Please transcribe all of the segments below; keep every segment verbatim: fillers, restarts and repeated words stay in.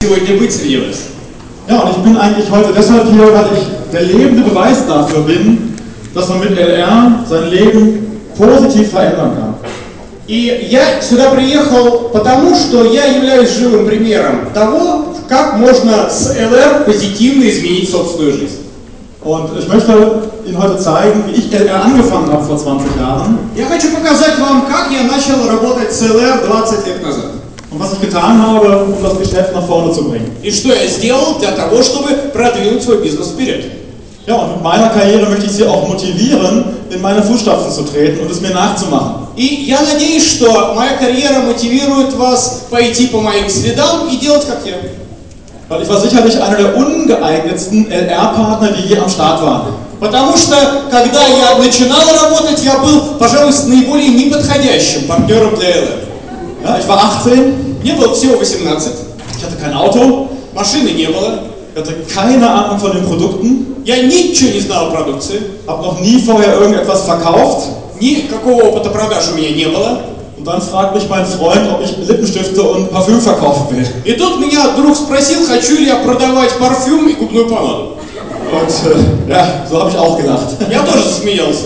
Сегодня быть среди вас. Ja, und ich bin eigentlich heute deshalb hier, weil ich der lebende Beweis dafür bin, dass man mit L R sein Leben positiv verändern kann. И я сюда приехал потому, что я являюсь живым примером того, как можно с эл эр позитивно изменить собственную жизнь. Und ich möchte Ihnen heute zeigen, wie ich L R angefangen habe vor zwanzig Jahren. Я хочу показать вам, как я начал работать с эл эр двадцать лет назад. Und was ich getan habe, um das Geschäft nach vorne zu bringen. И что я сделал для того, чтобы продвинуть свой бизнес вперед. Ja, und mit meiner Karriere möchte ich Sie auch motivieren, in meine Fußstapfen zu treten und es mir nachzumachen. И я надеюсь, что моя карьера мотивирует вас пойти по моим следам и делать как я. Weil ich war sicherlich einer der ungeeignetsten L R-Partner, die je am Start waren. Потому что, когда я начинал работать, я был, пожалуй, наиболее неподходящим партнером для эл эр. Ja, ich war achtzehn. Мне было всего восемнадцать. Ich hatte kein Auto. Машины не было. Ich hatte keine Ahnung von den Produkten. Я ничего не знал о продукции. Habe noch nie vorher irgendetwas verkauft. Никакого опыта продаж у меня не было. Und dann fragt mich mein Freund, ob ich Lippenstifte und Parfüm verkaufen will. И тут меня друг спросил, хочу ли я продавать парфюм и губную помаду. Und äh, ja, so habe ich auch gedacht. Я тоже засмеялся.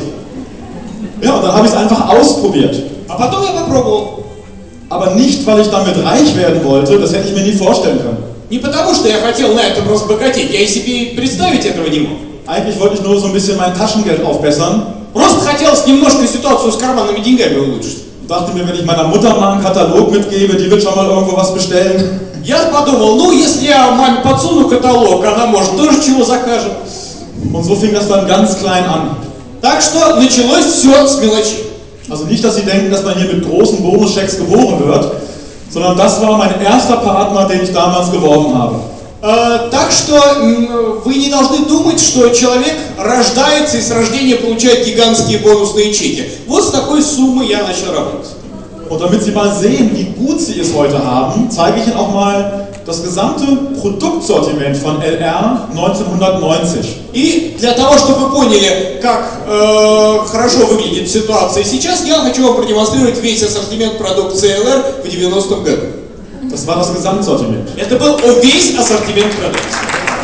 Ja, und dann habe ich es einfach ausprobiert. А потом я попробовал. Aber nicht, weil ich damit reich werden wollte, das hätte ich mir nie vorstellen können. Не потому, что я хотел на этом разбогатеть, я и себе представить этого не мог. Eigentlich wollte ich nur so ein bisschen mein Taschengeld aufbessern. Просто хотелось немножко ситуацию с карманными деньгами улучшить. Und dachte mir, wenn ich meiner Mutter mal einen Katalog mitgebe, die wird schon mal irgendwo was bestellen. Я подумал, ну если я маме подсуну каталог, она может тоже чего закажет. Und so fing das dann ganz klein an. Так что началось все с мелочей. Also nicht, dass Sie denken, dass man hier mit großen Bonuschecks geboren wird, sondern das war mein erster Partner, den ich damals geworben habe. Э, так что м, вы не должны думать, что человек рождается и с рождения получает гигантские бонусные чеки. Вот с такой суммы я начал работать. Und damit Sie mal sehen, wie gut Sie es heute haben, zeige ich Ihnen auch mal das gesamte Produktsortiment von L R neunzehnhundertneunzig. И для того, чтобы вы поняли, как э, хорошо выглядит ситуация сейчас, я хочу вам продемонстрировать весь ассортимент продукции эл эр в девяностом году. Das war das Gesamtsortiment. Это был весь ассортимент продукции.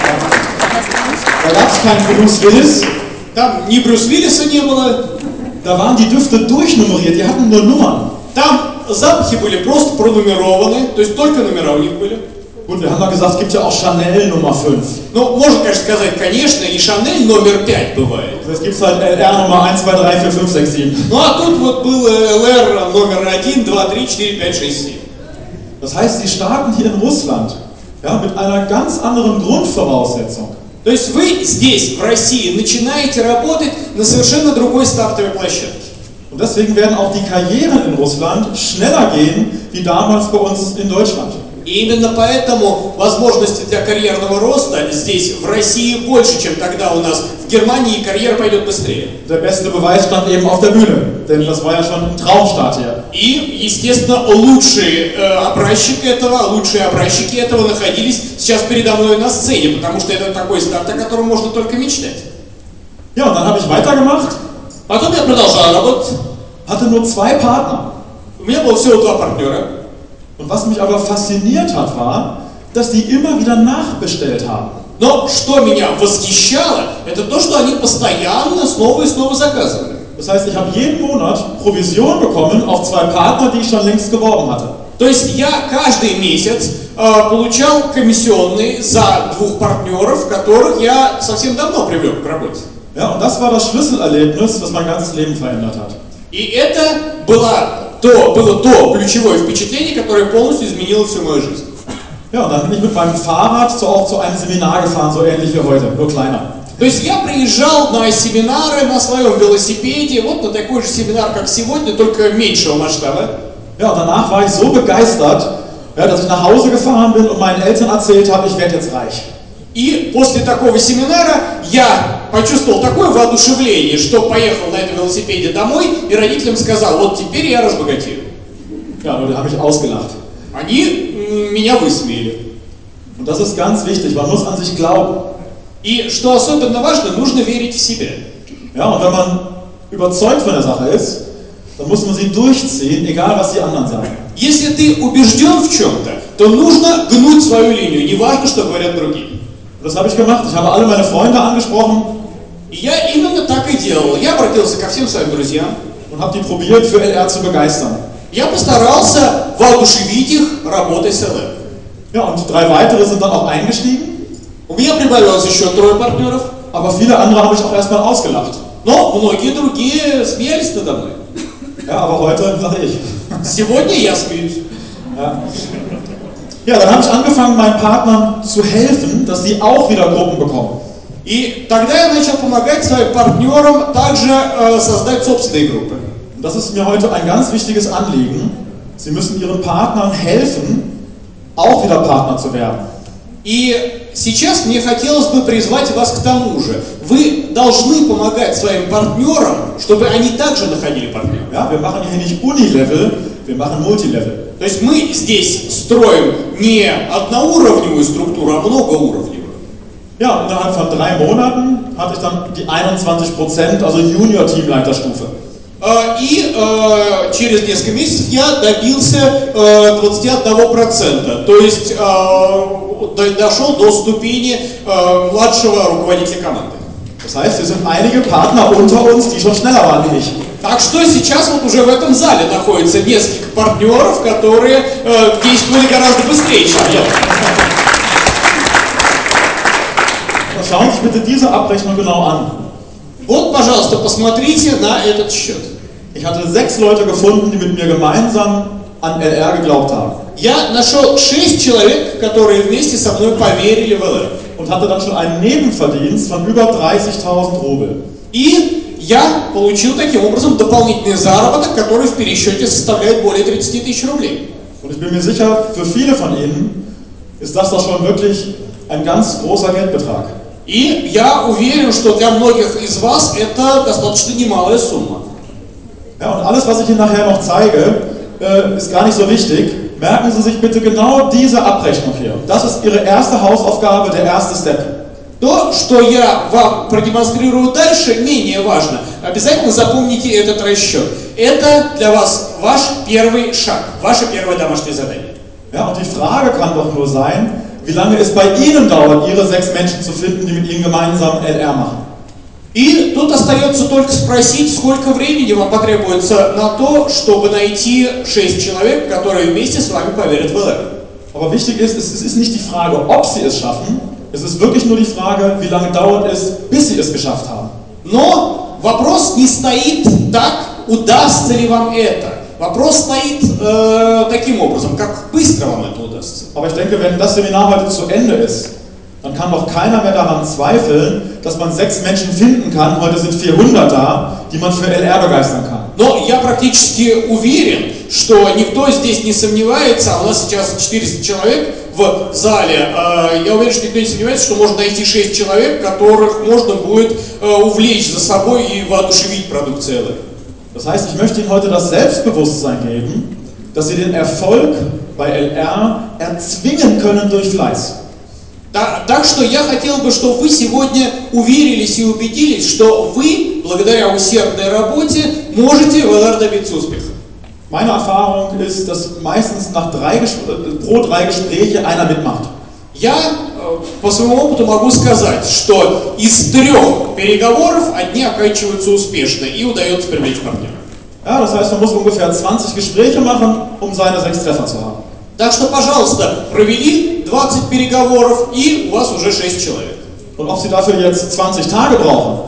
Da gab es keinen Bruce Willis. Там ни Брюс Уиллиса не было. Da waren die Düfte durchnummeriert, die hatten nur Nummern. Там запахи были просто пронумерованы, то есть только номера у них были. Gut, wir haben mal gesagt, es gibt ja auch Chanel Nummer fünf. Ну, можно, конечно, сказать, конечно, и Шанель номер пять бывает. Jetzt gibt es halt L R Nummer eins, zwei, drei, vier, fünf, sechs, sieben. Ну, а тут вот был эл эр номер один, два, три, четыре, пять, шесть, семь. Das heißt, sie starten hier in Russland, ja, mit einer ganz anderen Grundvoraussetzung. То есть вы здесь, в России, начинаете работать на совершенно другой стартовой площадке. Und deswegen werden auch die Karrieren in Russland schneller gehen, wie damals bei uns in Deutschland. И именно поэтому возможности для карьерного роста здесь, в России, больше, чем тогда у нас в Германии, и карьера пойдет быстрее. Der beste Beweis stand eben auf der Bühne, denn das war ja schon ein Traumstart hier. И, естественно, лучшие э, образчики этого, лучшие образчики этого находились сейчас передо мной на сцене, потому что это такой старт, о котором можно только мечтать. Ja, und dann habe ich weitergemacht. Потом я продолжал работать. Hatte nur zwei Partner. У меня было всего два партнера. Und was mich aber fasziniert hat, war, dass die immer wieder nachbestellt haben. Но что меня восхищало, это то, что они постоянно снова и снова заказывали. Das heißt, ich habe jeden Monat Provision bekommen auf zwei Partner, die ich schon längst geworben hatte. То есть я каждый месяц э, получал комиссионные за двух партнеров, которых я совсем давно привлек к работе. Ja, und das war das Schlüsselerlebnis, das mein ganzes Leben verändert hat. И это было то, было то ключевое впечатление, которое полностью изменило всю мою жизнь. Ja, und dann bin ich mit meinem Fahrrad so auch zu einem Seminar gefahren, so ähnlich wie heute, nur kleiner. То есть я приезжал на семинары на своем велосипеде, вот на такой же семинар, как сегодня, только меньшего масштаба. Ja, und danach war ich so begeistert, ja, dass ich nach Hause gefahren bin und meinen Eltern erzählt habe, ich werde jetzt reich. И после такого семинара я почувствовал такое воодушевление, что поехал на этом велосипеде домой и родителям сказал, вот теперь я разбогатею. Ja, nur die haben mich ausgelacht. Они м, меня высмеяли. Und das ist ganz wichtig, man muss an sich glauben. И что особенно важно, нужно верить в себя. Ja, und wenn man überzeugt von der Sache ist, dann muss man sie durchziehen, egal was die anderen sagen. Если ты убежден в чем-то, то нужно гнуть свою линию, не важно, что говорят другие. Das habe ich gemacht. Ich habe alle meine Freunde angesprochen. И я именно так и делал. Я обратился ко всем своим друзьям. Und habe die probiert, für L R zu begeistern. Я постарался воодушевить их работой с эл эр. Ja, und drei weitere sind dann auch eingestiegen. У меня прибавилось еще трое партнеров. Aber viele andere habe ich auch erstmal ausgelacht. Но многие другие смеялись надо мной. Ja, aber heute lache ich. Сегодня я смеюсь. Ja. Ja, dann habe ich angefangen, meinen Partnern zu helfen, dass sie auch wieder Gruppen bekommen. И тогда я начал помогать своим партнерам также äh, создать собственные группы. Und das ist mir heute ein ganz wichtiges Anliegen. Sie müssen ihren Partnern helfen, auch wieder Partner zu werden. И сейчас мне хотелось бы призвать вас к тому же. Вы должны помогать своим партнерам, чтобы они также находили партнеров. Ja, wir machen hier nicht Unilevel, wir machen Multilevel. То есть мы здесь строим не одноуровневую структуру, а многоуровневую. Ja, innerhalb von drei Monaten hatte ich dann die einundzwanzig Prozent, also Junior-Teamleiterstufe. И э, через несколько месяцев я добился э, двадцать один процент, то есть э, дошел до ступени э, младшего руководителя команды. Das heißt, es sind einige Partner unter uns, die schon schneller waren wie ich. Так что сейчас вот уже в этом зале находится несколько партнеров, которые э, действовали гораздо быстрее, чем я. Schauen Sie sich bitte diese Abrechnung genau an. Вот, пожалуйста, посмотрите на этот счет. Ich hatte sechs Leute gefunden, die mit mir gemeinsam an L R geglaubt haben. Я нашел шесть человек, которые вместе со мной поверили в эл эр. Und hatte dann schon einen Nebenverdienst von über dreißigtausend Rubel. И я получил таким образом дополнительный заработок, который в пересчете составляет более тридцать тысяч рублей. Und ich bin mir sicher, für viele von Ihnen ist das doch schon wirklich ein ganz großer Geldbetrag. И я уверен, что для многих из вас это достаточно немалая сумма. Ja, und alles, was ich Ihnen nachher noch zeige, äh, ist gar nicht so wichtig. Merken Sie sich bitte genau diese Abrechnung hier. Das ist Ihre erste Hausaufgabe, der erste Step. То, что я вам продемонстрирую дальше, менее важно. Обязательно запомните этот расчет. Это для вас ваш первый шаг, ваше первое домашнее задание. Ja, und die Frage kann doch nur sein, wie lange es bei Ihnen dauert, Ihre sechs Menschen zu finden, die mit Ihnen gemeinsam L R machen. И тут остается только спросить, сколько времени вам потребуется на то, чтобы найти шесть человек, которые вместе с вами поверят в эл эр. Aber wichtig ist, es ist nicht die Frage, ob Sie es schaffen, es ist wirklich nur die Frage, wie lange dauert es, bis Sie es geschafft haben. Но вопрос не стоит так, удастся ли вам это. Вопрос стоит э, таким образом, как быстро вам это удастся. Aber ich denke, wenn das Seminar heute zu Ende ist, dann kann doch keiner mehr daran zweifeln, dass man sechs Menschen finden kann, heute sind vierhundert da, die man für L R begeistern kann. Но я практически уверен, что никто здесь не сомневается, а у нас сейчас четыреста человек в зале, э, я уверен, что никто не сомневается, что можно найти шесть человек, которых можно будет э, увлечь за собой и воодушевить продукцией эл эр. Das heißt, ich möchte Ihnen heute das Selbstbewusstsein geben, dass Sie den Erfolg bei L R erzwingen können durch Fleiß. Так, так что я хотел бы, чтобы вы сегодня уверились и убедились, что вы, благодаря усердной работе, можете в эл эр добиться успеха. Meine Erfahrung ist, dass meistens nach drei, pro drei Gespräche einer mitmacht. Я э, по своему опыту могу сказать, что из трех переговоров одни оканчиваются успешно и удается привлечь партнера. Ja, das heißt, man muss ungefähr zwanzig Gespräche machen, um seine sechs Treffer zu haben. Так что, пожалуйста, провели двадцать переговоров и у вас уже шесть человек. Und ob Sie dafür jetzt zwanzig Tage brauchen,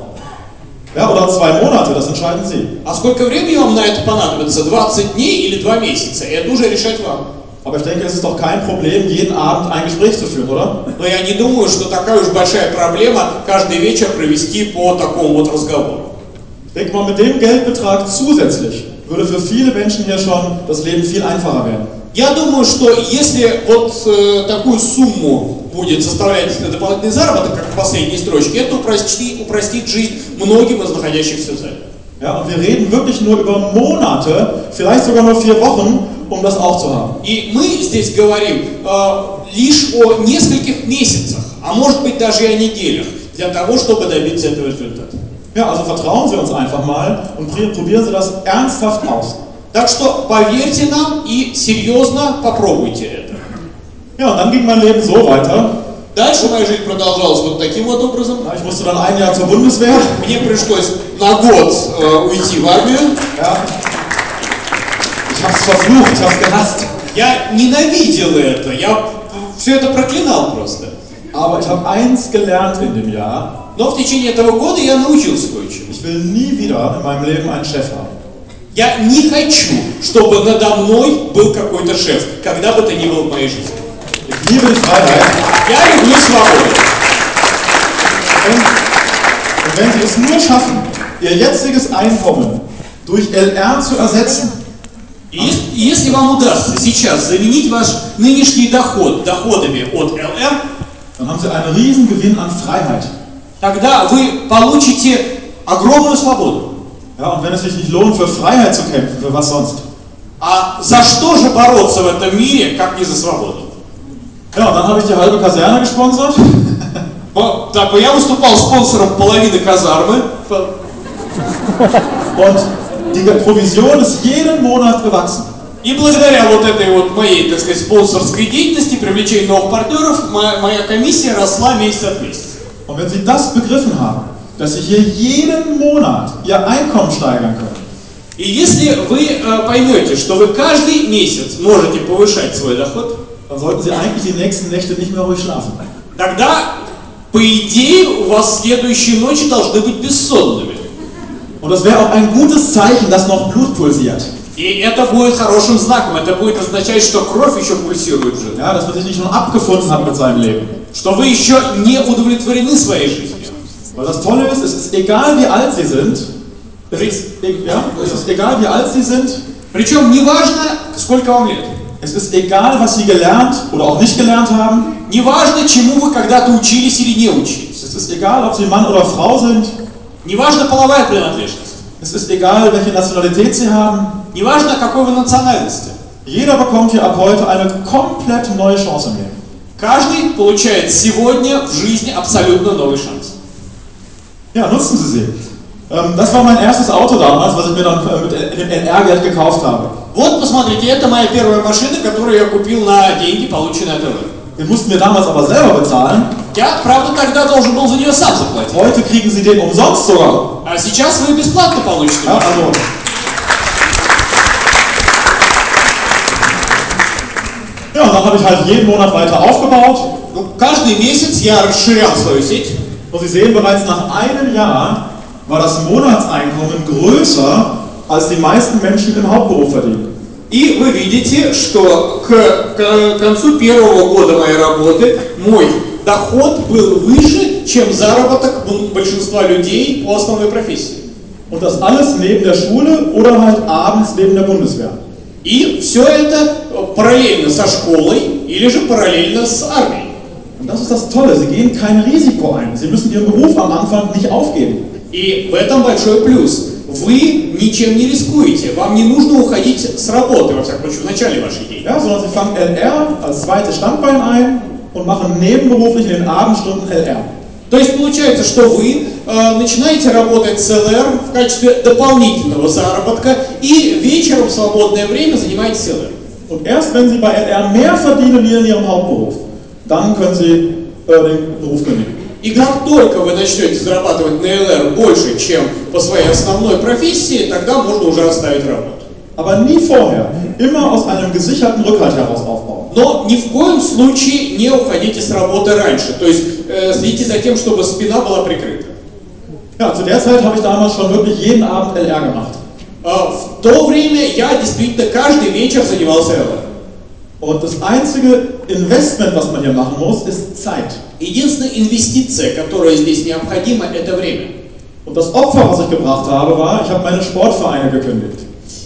ja, oder zwei Monate, das entscheiden Sie. А сколько времени вам на это понадобится? двадцать дней или два месяца? Это уже решать вам. Aber ich denke, es ist doch kein Problem, jeden Abend ein Gespräch zu führen, oder? Но я не думаю, что такая уж большая проблема каждый вечер провести по такому вот разговору. Ich denke mal, mit dem Geldbetrag zusätzlich würde für viele Menschen hier schon das Leben viel einfacher werden. Я думаю, что если вот э, такую сумму будет составлять дополнительный заработок, как в последней строчке, это упростит, упростит жизнь многим из находящихся в зале. Ja, und wir reden wirklich nur über Monate, vielleicht sogar nur vier Wochen, um das auch zu haben. И мы здесь говорим э, лишь о нескольких месяцах, а может быть даже и о неделях, для того, чтобы добиться этого результата. Ja, also vertrauen Sie uns einfach mal und probieren Sie das ernsthaft aus. Так что поверьте нам и серьезно попробуйте это. Ja, und dann ging mein Leben so weiter. Дальше моя жизнь продолжалась вот таким вот образом. Ja, ich musste dann ein Jahr zur Bundeswehr. Мне пришлось на год äh, уйти в армию. Ja. Ich hab's verflucht, ich hab's gehasst. Я ненавидел это, я все это проклинал просто. Aber ich habe eins gelernt in dem Jahr. Но в течение этого года я научился кое-чему. Ich will nie wieder in meinem Leben einen Chef haben. Я не хочу, чтобы надо мной был какой-то шеф, когда бы то ни было в моей жизни. Ich liebe die Freiheit. Я люблю свободу. Und, und wenn Sie es nur schaffen, Ihr jetziges Einkommen durch L R zu ersetzen, И если, если вам удастся сейчас заменить ваш нынешний доход доходами от эл эр, dann haben Sie einen riesen Gewinn an Freiheit. тогда вы получите огромную свободу. Ja, und wenn es sich nicht lohnt, für Freiheit zu kämpfen, für was sonst? А за что же бороться в этом мире, как не за свободу? Ja, und dann habe ich die halbe Kaserne gesponsert. Так, я выступал спонсором половины казармы. Und die Provision ist jeden Monat gewachsen. И благодаря вот этой вот моей, так сказать, спонсорской деятельности, привлечению новых партнеров, моя, моя комиссия росла месяц от месяца. Und wenn Sie das begriffen haben, dass Sie hier jeden Monat Ihr Einkommen steigern können, И если вы äh, поймете, что вы каждый месяц можете повышать свой доход, dann sollten Sie eigentlich die nächsten Nächte nicht mehr ruhig schlafen. тогда, по идее, у вас следующие ночи должны быть бессонными. Und das wäre auch ein gutes Zeichen, dass noch Blut pulsiert. И это будет хорошим знаком, это будет означать, что кровь еще пульсирует же. Ja, dass man sich nicht nur abgefunden hat mit seinem Leben. Что вы еще не удовлетворены своей жизнью. Weil das Tolle ist, es ist egal wie alt Sie sind, es ist, ja, es ist egal wie alt Sie sind, Причем не важно, сколько вам лет. es ist egal, was Sie gelernt oder auch nicht gelernt haben, Не важно, чему вы когда-то учились или не учились. es ist egal, ob Sie Mann oder Frau sind, Не важно половая принадлежность. es ist egal, welche Nationalität Sie haben, Не важно, какой вы национальности. jeder bekommt hier ab heute eine komplett neue Chance im Leben. Каждый получает сегодня в жизни абсолютно новый шанс. Ja, nutzen Sie sie. Ähm, das war mein erstes Auto damals, was ich mir dann äh, mit dem L R-Geld gekauft habe. Вот, посмотрите, это моя первая машина, которую я купил на деньги, полученные от эл эр. Den mussten wir damals aber selber bezahlen. Я, правда, тогда должен был за нее сам заплатить. Heute kriegen Sie den umsonst sogar. А сейчас вы бесплатно получите. Ja, also. Ja, und dann habe ich halt jeden Monat weiter aufgebaut. Ну, каждый месяц я расширял свою сеть. Und Sie sehen, bereits nach einem Jahr war das Monatseinkommen größer, als die meisten Menschen im Hauptberuf verdienen. И вы видите, что к, к концу первого года моей работы мой доход был выше, чем заработок большинства людей по основной профессии. Und das alles neben der Schule oder halt abends neben der Bundeswehr. И все это параллельно со школой или же параллельно с армией. Und das ist das Tolle, Sie gehen kein Risiko ein. Sie müssen Ihren Beruf am Anfang nicht aufgeben. И в этом большой плюс. Вы ничем не рискуете. Вам не нужно уходить с работы, во всяком случае, в начале вашей деятельности. Ja, sondern Sie fangen L R als zweites Standbein ein und machen nebenberuflich in den Abendstunden L R. То есть получается, что вы э, начинаете работать с эл эр в качестве дополнительного заработка и вечером в свободное время занимаетесь эл эр. Und erst wenn Sie bei L R mehr verdienen wie in Ihrem Hauptberuf, dann können Sie äh, den Beruf kündigen. И как только вы начнете зарабатывать на эл эр больше, чем по своей основной профессии, тогда можно уже оставить работу. Aber nie vorher. Immer aus einem gesicherten Rückhalt heraus aufbauen. Но ни в коем случае не уходите с работы раньше. То есть э, следите за тем, чтобы спина была прикрыта. Ja, zu der Zeit habe ich damals schon wirklich jeden Abend L R gemacht. Э, в то время я действительно каждый вечер занимался эл эр. Und das einzige Investment, was man hier machen muss, ist Zeit. Единственная инвестиция, которая здесь необходима, это время. Und das Opfer, was ich gebracht habe, war, ich habe meine Sportvereine gekündigt.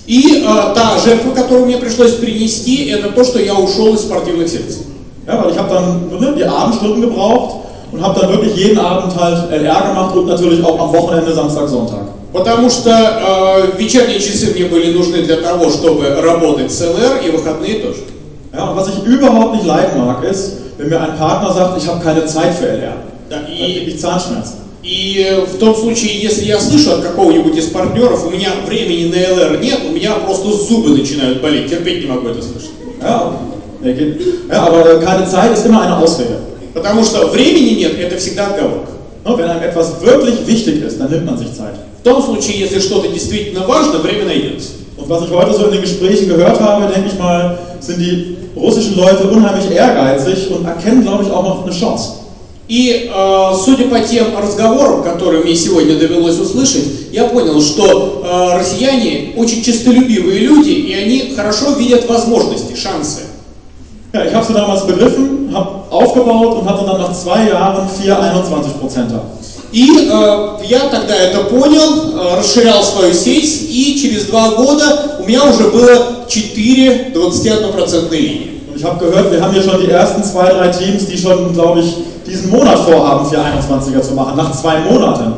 И э, та жертва, которую мне пришлось принести, это то, что я ушел из спортивных секций. Ja, weil ich habe dann ne, die Abendstunden gebraucht und habe dann wirklich jeden Abend halt L R gemacht und natürlich auch am Wochenende, Samstag, Sonntag. Потому что э, вечерние часы мне были нужны для того, чтобы работать с эл эр, и выходные тоже. Ja, und was ich überhaupt nicht leiden mag, ist, wenn mir ein Partner sagt, ich habe keine Zeit für L R. Да, Dann kriege ich Zahnschmerzen. И в том случае, если я слышу от какого-нибудь из партнеров, у меня времени на эл эр нет, у меня просто зубы начинают болеть, терпеть не могу это слышать. Ja, Er geht, ja, aber keine Zeit ist immer eine Ausrede. Потому что времени нет, это всегда отговорка. Wenn einem etwas wirklich wichtig ist, dann nimmt man sich Zeit. В том случае, если что-то действительно важно, время найдется. Und was ich heute so in den Gesprächen gehört habe, denke ich mal, sind die russischen Leute unheimlich ehrgeizig und erkennen, glaube ich, auch noch eine Chance. И э, судя по тем разговорам, которые мне сегодня довелось услышать, я понял, что э, россияне очень честолюбивые люди, и они хорошо видят возможности, шансы. Ja, ich habe sie damals begriffen, habe aufgebaut und hatte dann nach zwei Jahren vier Komma einundzwanzig Prozent. И э, я тогда это понял, э, расширял свою сеть, и через два года у меня уже было четыре двадцатиоднопроцентные линии. Und ich habe gehört, wir haben hier schon die ersten zwei, drei Teams, die schon, glaube ich, diesen Monat vorhaben, vier Komma einundzwanziger zu machen, nach zwei Monaten.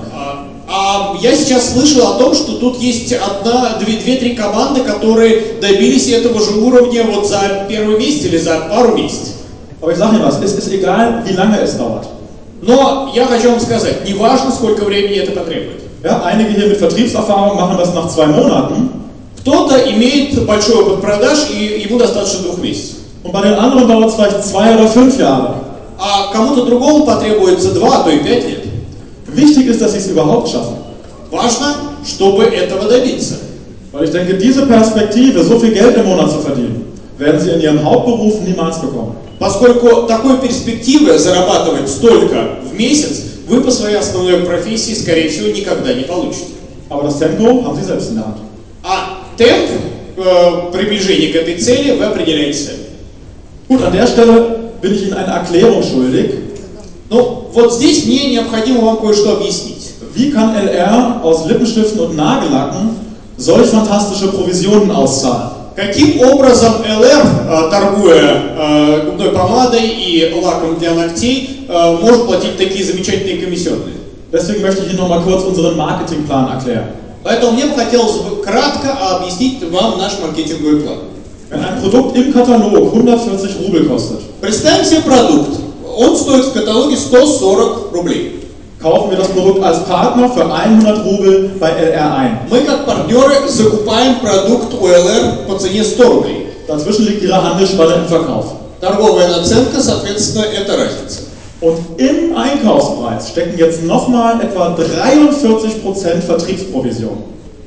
А я сейчас слышал о том, что тут есть одна, две, две-три команды, которые добились этого же уровня вот за первый месяц или за пару месяцев. Aber ich sage Ihnen was, es ist egal, wie lange es dauert. Но я хочу вам сказать, не важно, сколько времени это потребует. Ja, einige hier mit Vertriebserfahrung machen das nach zwei Monaten. Кто-то имеет большой опыт продаж, и ему достаточно двух месяцев. Und bei den anderen dauert es vielleicht zwei oder fünf Jahre. А кому-то другому потребуется два, а то и пять лет. Wichtig ist, dass sie es überhaupt schaffen. Важно, чтобы этого добиться. Weil ich denke, diese Perspektive, so viel Geld im Monat zu verdienen, werden sie in ihrem Hauptberuf niemals bekommen. Поскольку такой перспективы зарабатывать столько в месяц, вы по своей основной профессии, скорее всего, никогда не получите. Aber das Tempo haben sie selbst in der Hand. А темп э, приближения к этой цели вы определяете сами. Gut, an der Stelle bin ich Ihnen eine Erklärung schuldig. Ну, вот здесь мне необходимо вам кое-что объяснить. Wie kann L R aus Lippenstiften und Nagellacken solch fantastische Provisionen auszahlen? Каким образом эл эр, торгуя э, губной помадой и лаком для ногтей, э, может платить такие замечательные комиссионные? Deswegen möchte ich Ihnen noch mal kurz unseren Marketingplan erklären. Поэтому мне бы хотелось бы кратко объяснить вам наш маркетинговый план. Wenn ein Produkt im Katalog hundertvierzig Rubel kostet, Представим себе продукт. Он стоит в каталоге сто сорок рублей. kaufen wir das Produkt als Partner für hundert Rubel bei L R ein. Мы как партнеры закупаем продукт у эл эр по цене сто рублей. Dazwischen liegt ihre Handelsspanne im Verkauf. Торговая наценка, соответственно, это разница. Und im Einkaufspreis stecken jetzt nochmal etwa dreiundvierzig Prozent Vertriebsprovision.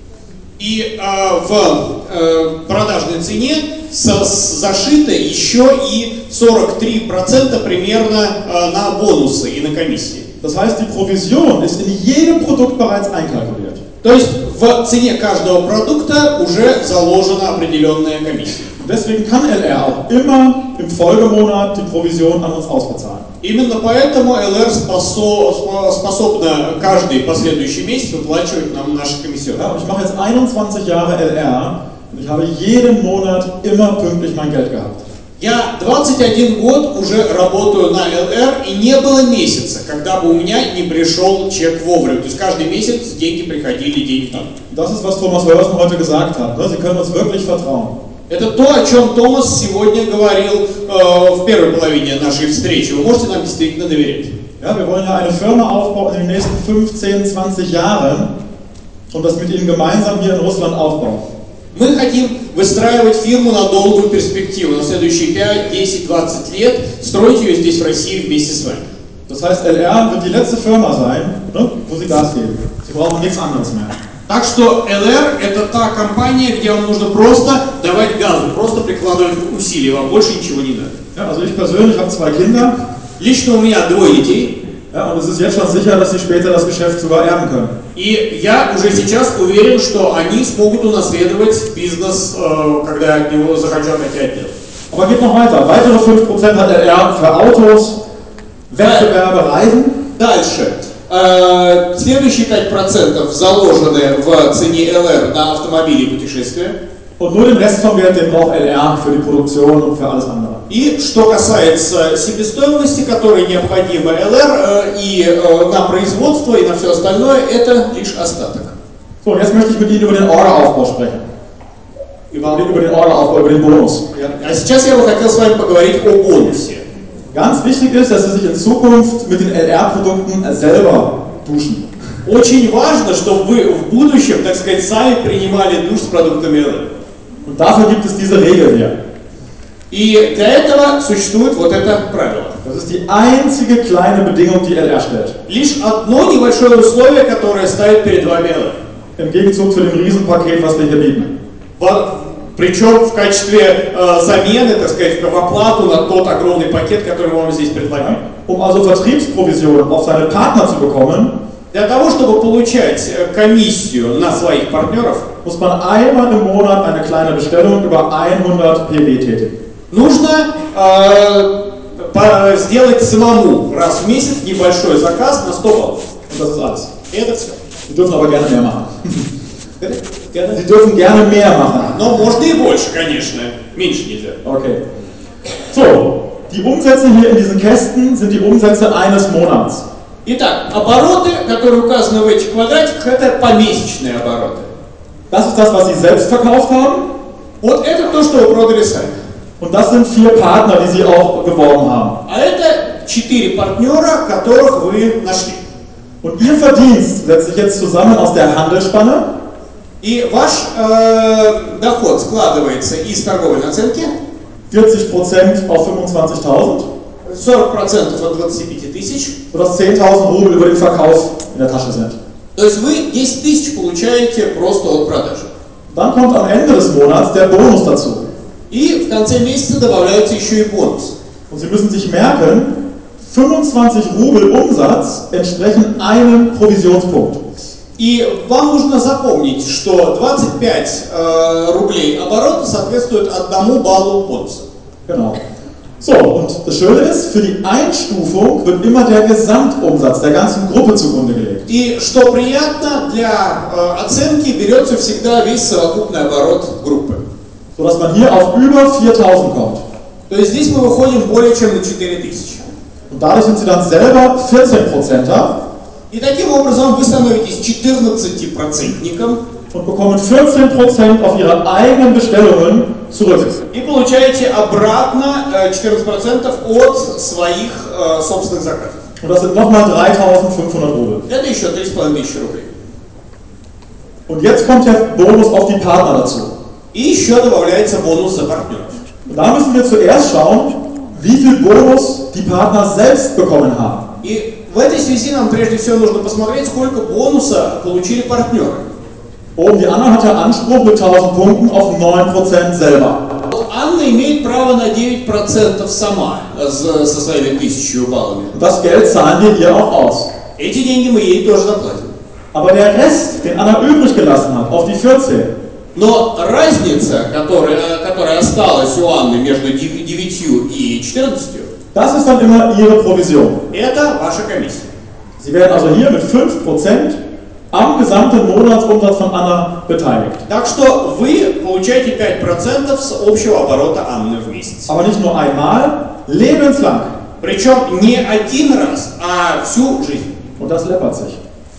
И э, в э, продажной цене со, с, зашито еще и сорок три процента примерно э, на бонусы и на комиссии. Das heißt, die Provision ist in jedem Produkt bereits einkalkuliert. То есть в цене каждого продукта уже заложена определенная комиссия. Und deswegen kann L R auch immer im Folgemonat die Provision an uns ausbezahlen. Именно поэтому эл эр способна каждый последующий месяц выплачивать нам наши комиссионные. Ja, und ich mache jetzt einundzwanzig Jahre L R und ich habe jeden Monat immer pünktlich mein Geld gehabt. Я двадцать один год уже работаю на эл эр, и не было месяца, когда бы у меня не пришел чек вовремя. То есть каждый месяц деньги приходили день в день. Das ist, was Thomas Hörsen heute gesagt hat. Sie können uns wirklich vertrauen. Это то, о чем Томас сегодня говорил э, в первой половине нашей встречи. Вы можете нам действительно доверять. Ja, wir wollen ja eine Firma aufbauen in den nächsten fünfzehn, zwanzig Jahren und das mit Ihnen gemeinsam hier in Russland aufbauen. Мы хотим выстраивать фирму на долгую перспективу, на следующие пять, десять, двадцать лет, строить ее здесь в России вместе с вами. Das heißt, L R wird die letzte Firma sein, ne, wo Sie Gas geben. Sie brauchen nichts anderes mehr. Так что эл эр это та компания, где вам нужно просто давать газу, просто прикладывать усилия, вам больше ничего не надо. Ja, also ich persönlich habe zwei Kinder. Лично у меня двое детей. Ja, und es ist jetzt schon sicher, dass sie später das Geschäft sogar erben können. И я уже сейчас уверен, что они смогут унаследовать бизнес, когда я от него захочу отойти от дела. Aber geht noch weiter. Weitere fünf Prozent hat L R für Autos, Wettbewerbe, Reisen. Дальше. Следующие пять процентов заложены в цене эл эр на автомобили и путешествия. Und nur den Rest vom Geld, den braucht L R für die Produktion und für alles andere. И что касается себестоимости, которая необходима эл эр и на производство, и на все остальное, это лишь остаток. So, und jetzt möchte ich mit Ihnen über den Orderaufbau sprechen. Über, über den Orderaufbau, über den Bonus. А сейчас я бы хотел с вами поговорить о бонусе. Ganz wichtig ist, dass Sie sich in Zukunft mit den L R-Produkten selber duschen. Очень важно, чтобы вы в будущем, так сказать, сами принимали душ с продуктами эл эр. Und dafür gibt es diese Regel hier. И для этого существует вот это правило. Das ist die einzige kleine Bedingung, die L R stellt. Лишь одно небольшое условие, которое ставит перед вами Л Р. Im Gegenzug zu dem Riesenpaket, was wir hier bieten. Причем в качестве э, замены, так сказать, в оплату на тот огромный пакет, который мы вам здесь предлагаем. Um also Vertriebsprovisionen auf seine Partner zu bekommen, для того, чтобы получать комиссию на своих партнеров, muss man einmal im Monat eine kleine Bestellung über hundert P W tätigen. Нужно э, сделать самому раз в месяц небольшой заказ на сто баллов. Und das ist alles. И это все. Sie dürfen aber gerne mehr machen. Sie dürfen gerne mehr machen. Но можно и больше, конечно. Меньше нельзя. Okay. So, die Umsätze hier in diesen Kästen sind die Umsätze eines Monats. Итак, обороты, которые указаны в этих квадратиках, это помесячные обороты. Das ist das, was Sie selbst verkauft haben. Вот это то, что вы продали сами. Und das sind vier Partner, die Sie auch beworben haben. А это четыре партнера, которых вы нашли. Und Ihr Verdienst setzt sich jetzt zusammen aus der Handelsspanne. И ваш э, доход складывается из торговой наценки. vierzig Prozent auf fünfundzwanzigtausend. сорок процентов от двадцати пяти тысяч. Sodass zehntausend Rubel über den Verkauf in der Tasche sind. То есть вы десять тысяч получаете просто от продажи. Dann kommt am Ende des Monats der Bonus dazu. И в конце месяца добавляется еще и бонус. Und Sie müssen sich merken, fünfundzwanzig Rubel Umsatz entsprechen einem Provisionspunkt. И вам нужно запомнить, что двадцать пять э, рублей оборота соответствует одному баллу бонуса. Genau. So, und das Schöne ist, für die Einstufung wird immer der Gesamtumsatz der ganzen Gruppe zugrunde gelegt. И что приятно, для э, оценки берется всегда весь совокупный оборот группы. Sodass man hier auf über viertausend kommt. То есть здесь мы выходим более чем на четыре тысячи. Und dadurch sind Sie dann selber vierzehn Prozenter. И таким образом вы становитесь четырнадцатипроцентником. Und bekommen vierzehn Prozent auf Ihre eigenen Bestellungen zurück. И получаете обратно четырнадцать процентов от своих э, собственных заказов. Und das sind nochmal dreitausendfünfhundert Rubel. Это еще три с половиной тысячи рублей. Und jetzt kommt der Bonus auf die Partner dazu. И еще добавляется бонус за партнеров. Und da müssen wir zuerst schauen, wie viel Bonus die Partner selbst bekommen haben. И в этой связи нам прежде всего нужно посмотреть, сколько бонуса получили партнеры. Oben die Anna hat ja Anspruch mit tausend Punkten auf neun Prozent selber. Анна имеет право на девять процентов сама со своими тысячью баллами. Und das Geld zahlen wir ihr auch aus. Эти деньги мы ей тоже заплатим. Aber der Rest, den Anna übrig gelassen hat, auf die vierzehn, Но разница, которая, которая осталась у Анны между девятью и четырнадцатью, das ist dann immer ihre Provision. это ваша комиссия. Sie werden also hier mit fünf Prozent am gesamten Monatsumsatz von Anna beteiligt. Так что вы получаете пять процентов с общего оборота Анны в месяц. Aber nicht nur einmal, lebenslang. Причем не один раз, а всю жизнь. Und das läppert sich.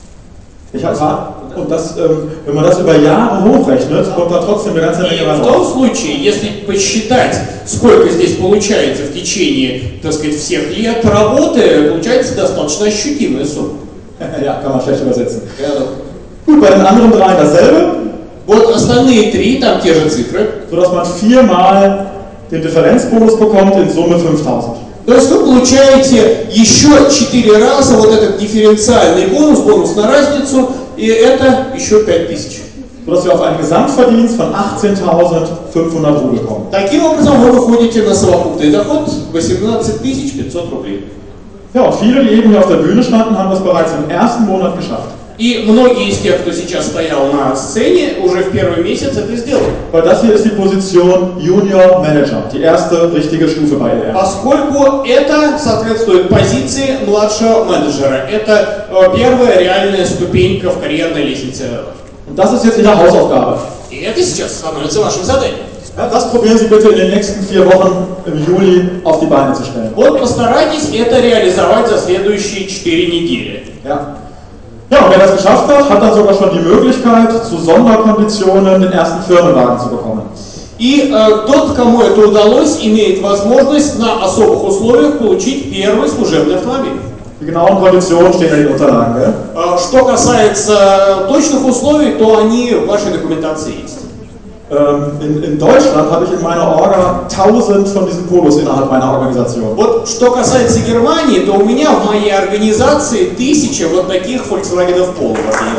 Ich habe und das, ähm, wenn man das über Jahre hochrechnet, kommt da trotzdem eine ganze Menge И в том случае, если посчитать, сколько здесь получается в течение, так сказать, всех лет работы, получается достаточно ощутимая сумма. Ja, kann man schlecht übersetzen. Ja, Gut, bei den anderen drei dasselbe. вот остальные три, там те же цифры. Sodass man viermal den Differenzbonus bekommt, in Summe fünftausend. То есть вы получаете еще четыре раза вот этот дифференциальный бонус, бонус на разницу, и это еще пять тысяч. Sodass wir auf einen Gesamtverdienst von achtzehntausendfünfhundert Rubel kommen. Таким образом вы выходите на совокупный доход восемнадцать тысяч пятьсот рублей. Ja, und viele, die eben hier auf der Bühne standen, haben das bereits im ersten Monat geschafft. И многие из тех, кто сейчас стоял на сцене, уже в первый месяц это сделали. Weil das hier ist die Position Junior Manager, die erste richtige Stufe bei L R. Поскольку это соответствует позиции младшего менеджера. Это первая реальная ступенька в карьерной лестнице. Und das ist jetzt Ihre Hausaufgabe. И это сейчас становится вашим заданием. Ja, das probieren Sie bitte in den nächsten vier Wochen im Juli auf die Beine zu stellen. Вот постарайтесь это реализовать за следующие четыре недели. Ja. Ja, und wer das geschafft hat, hat dann sogar schon die Möglichkeit, zu Sonderkonditionen den ersten Firmenwagen zu bekommen. И э, тот, кому это удалось, имеет возможность на особых условиях получить первый служебный автомобиль. Die genauen Konditionen stehen in den Unterlagen, gell? Э, что касается точных условий, то они в вашей документации есть. In, in Deutschland habe ich in meiner Orga tausend von diesen Polos innerhalb meiner Organisation. Вот что касается Германии, то у меня в моей организации тысяча вот таких Volkswagen Polo.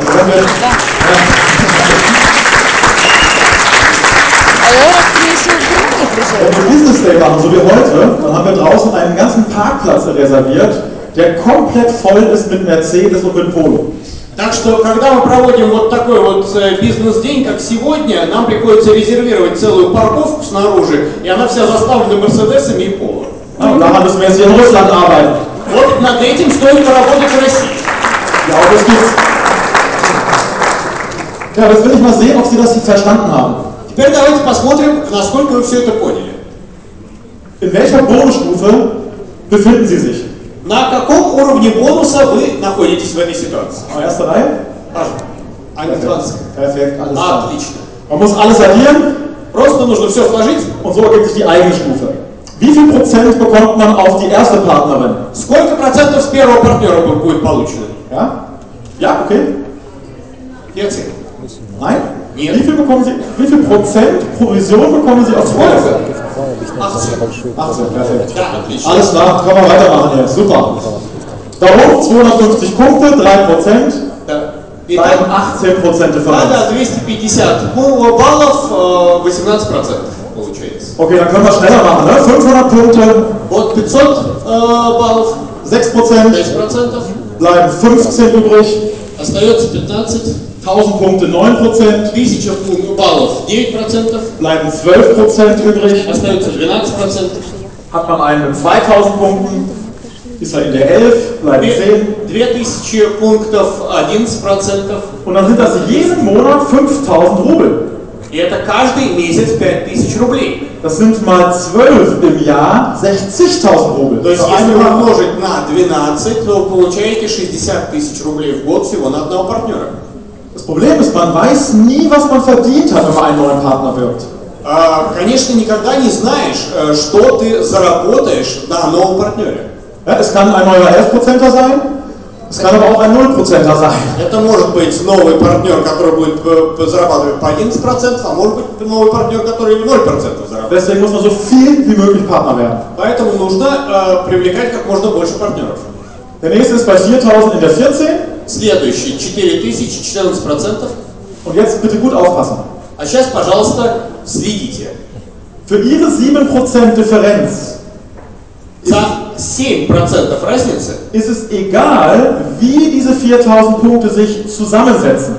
Wenn wir Business Day machen, so wie heute, dann haben wir draußen einen ganzen Parkplatz reserviert, der komplett voll ist mit Mercedes und mit Polo. Так что, когда мы проводим вот такой вот бизнес-день, как сегодня, нам приходится резервировать целую парковку снаружи, и она вся заставлена Мерседесами и Поло. Und daran müssen wir jetzt hier in Russland arbeiten. Вот над этим стоит поработать в России. Ja, auch das gibt's. Ja, jetzt will ich mal sehen, ob Sie das hier verstanden haben. Теперь давайте посмотрим, насколько вы все это поняли. In welcher Bonusstufe befinden Sie sich? На каком уровне бонуса вы находитесь в этой ситуации? Erste Reihe? einundzwanzig. Perfekt, alles klar. Отлично. Man muss alles addieren. Просто нужно все сложить. Und so ergibt sich die eigene Stufe. Wie viel Prozent bekommt man auf die erste Partnerin? Сколько процентов с первого партнера будет получено? Ja? Ja, okay. Jetzt. Nein? Нет. Wie viel bekommen Sie, wie viel Prozent Provision bekommen Sie auf Сколько? achtzehn. achtzehn, perfekt. Да, отлично. Alles klar, können wir weitermachen jetzt. Super. Da hoch, zweihundertfünfzig Punkte, drei Prozent. Да. Bleiben achtzehn Prozent Differenz. Надо двести пятьдесят баллов, восемнадцать процентов получается. Okay, dann können wir schneller machen, ne? fünfhundert Punkte. Вот пятьсот баллов, sechs Prozent. шесть процентов. Bleiben fünfzehn übrig. Остается пятнадцать. tausend Punkte, neun Prozent. тысяча баллов, девять процентов. Bleiben zwölf Prozent übrig. Остается двенадцать процентов. Hat man einen mit zweitausend Punkten, ist er in der elf, bleiben zehn. две тысячи пунктов, одиннадцать процентов. Und dann sind das jeden Monat fünftausend Rubel. И это каждый месяц пять тысяч рублей. Das sind mal zwölf im Jahr sechzigtausend Rubel. То есть, если умножить на двенадцать, то получаете шестьдесят тысяч рублей в год всего на одного партнера. Das Problem ist, man weiß nie, was man verdient hat, wenn man einen neuen Partner wirbt. Конечно, никогда не знаешь, что ты заработаешь на новом партнере. Ja, es kann ein neuer elf Prozenter sein, es kann aber auch ein null Prozenter sein. Это может быть новый партнер, который будет зарабатывать по одиннадцать процентов, а может быть новый партнер, который ноль процентов зарабатывает. Deswegen muss man so viel wie möglich Partner werden. Поэтому нужно äh, привлекать как можно больше партнеров. Der nächste ist bei viertausend in der vierzehn. Следующий четыре тысячи, четырнадцать процентов. Und jetzt bitte gut aufpassen. А сейчас, пожалуйста, следите. Für Ihre sieben Prozent Differenz За семь процентов разницы ist es egal, wie diese viertausend Punkte sich zusammensetzen.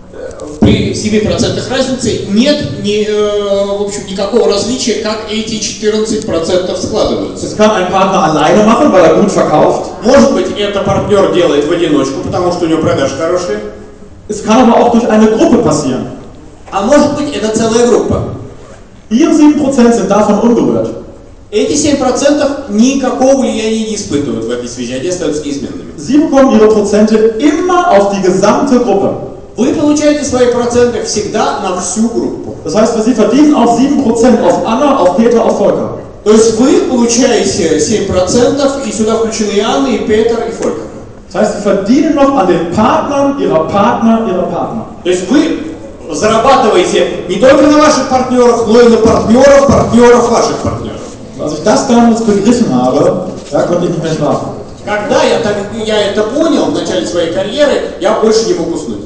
При семи процентах разницы нет ни, э, в общем, никакого различия, как эти четырнадцать процентов складываются. Das kann ein Partner alleine machen, weil er gut verkauft. Может быть, это партнер делает в одиночку, потому что у него продажи хорошие. Es kann aber auch durch eine Gruppe passieren. А может быть, это целая группа. Ihre sieben Prozent sind davon unberührt. Эти семь процентов никакого влияния не испытывают в этой связи, они остаются неизменными. Sie bekommen ihre Prozente immer auf die gesamte Gruppe. Вы получаете свои проценты всегда на всю группу. Das heißt, Sie verdienen auch sieben Prozent auf Anna, auf Peter, auf Volker. То есть вы получаете семь процентов, и сюда включены и Анна, и Петр, и Фолька. Das heißt, Sie verdienen noch an den Partnern ihrer Partner, ihrer Partner. То есть вы зарабатываете не только на ваших партнерах, но и на партнеров, партнеров ваших партнеров. Als ich das damals begriffen habe, da konnte ich nicht mehr schlafen. Когда я, так, я это понял в начале своей карьеры, я больше не мог уснуть.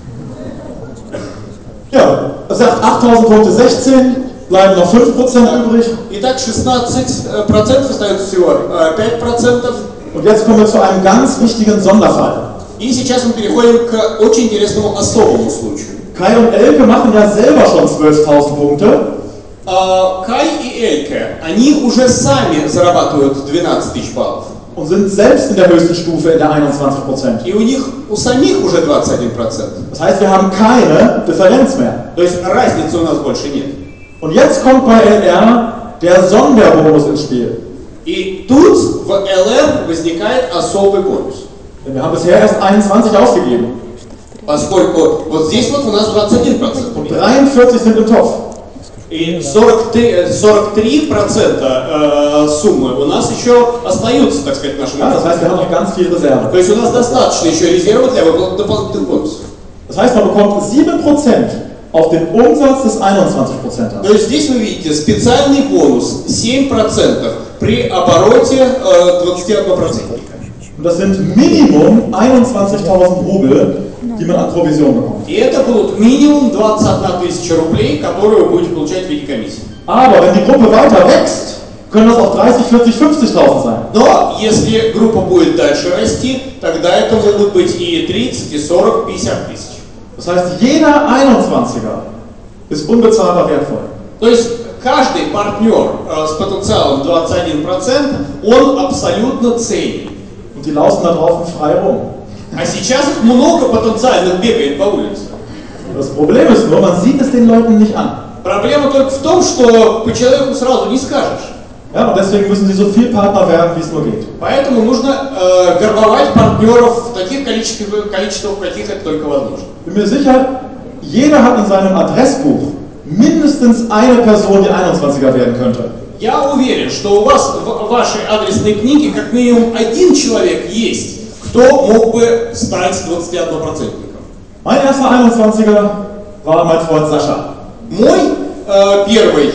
Ja, er sagt achttausend Punkte sechzehn, bleiben noch fünf Prozent übrig. Итак, шестнадцать процентов остается всего пять процентов. Und jetzt kommen wir zu einem ganz wichtigen Sonderfall. И сейчас мы переходим к очень интересному особому случаю. Kai und Elke machen ja selber schon zwölftausend Punkte. Кай и Эльке, они уже сами зарабатывают двенадцать тысяч баллов. Und sind selbst in der höchsten Stufe in der einundzwanzig Prozent. И у них, у самих уже двадцать один процент. Das heißt, wir haben keine Differenz mehr. То есть разницы у нас больше нет. Und jetzt kommt bei L R der Sonderbonus ins Spiel. И тут в эл эр возникает особый бонус. Denn wir haben bisher erst einundzwanzig ausgegeben. Поскольку вот здесь вот у нас двадцать один процент. Und dreiundvierzig sind im Topf. И сорок три процента суммы у нас еще остаются, так сказать, в нашем Ja, das heißt, wir haben noch ganz viel Reserve. То есть у нас достаточно еще резерва для выплаты дополнительных бонусов. Das heißt, man bekommt sieben Prozent auf den Umsatz des einundzwanzig Prozent. То есть здесь вы видите специальный бонус семь процентов при обороте э, двадцать один процент. Und das sind Minimum einundzwanzigtausend Rubel, die man an Provision bekommt. И это будут минимум двадцать одна тысяча рублей, которые вы будете получать в виде комиссии. Aber wenn die Gruppe weiter wächst, können das auch dreißig, vierzig, fünfzigtausend sein. Но если группа будет дальше расти, тогда это могут быть и тридцать, и сорок, пятьдесят тысяч. Das heißt, jeder einundzwanziger ist unbezahlbar wertvoll. То есть каждый партнер э, с потенциалом двадцать один процент, он абсолютно ценен. Und die laufen da draußen frei rum. А сейчас их много потенциальных бегает по улице. Das Problem ist nur, man sieht es den Leuten nicht an. Проблема только в том, что по человеку сразу не скажешь. Ja, und deswegen müssen sie so viel Partner werden, wie es nur geht. Поэтому нужно э, вербовать партнеров в таких количествах, количествах, каких это только возможно. Bin mir sicher, jeder hat in seinem Adressbuch mindestens eine Person, die einundzwanziger werden könnte. Я уверен, что у вас в вашей адресной книге как минимум один человек есть, кто мог бы стать двадцатиоднопроцентником. Mein erster einundzwanziger war mein Freund Sascha. Мой э, первый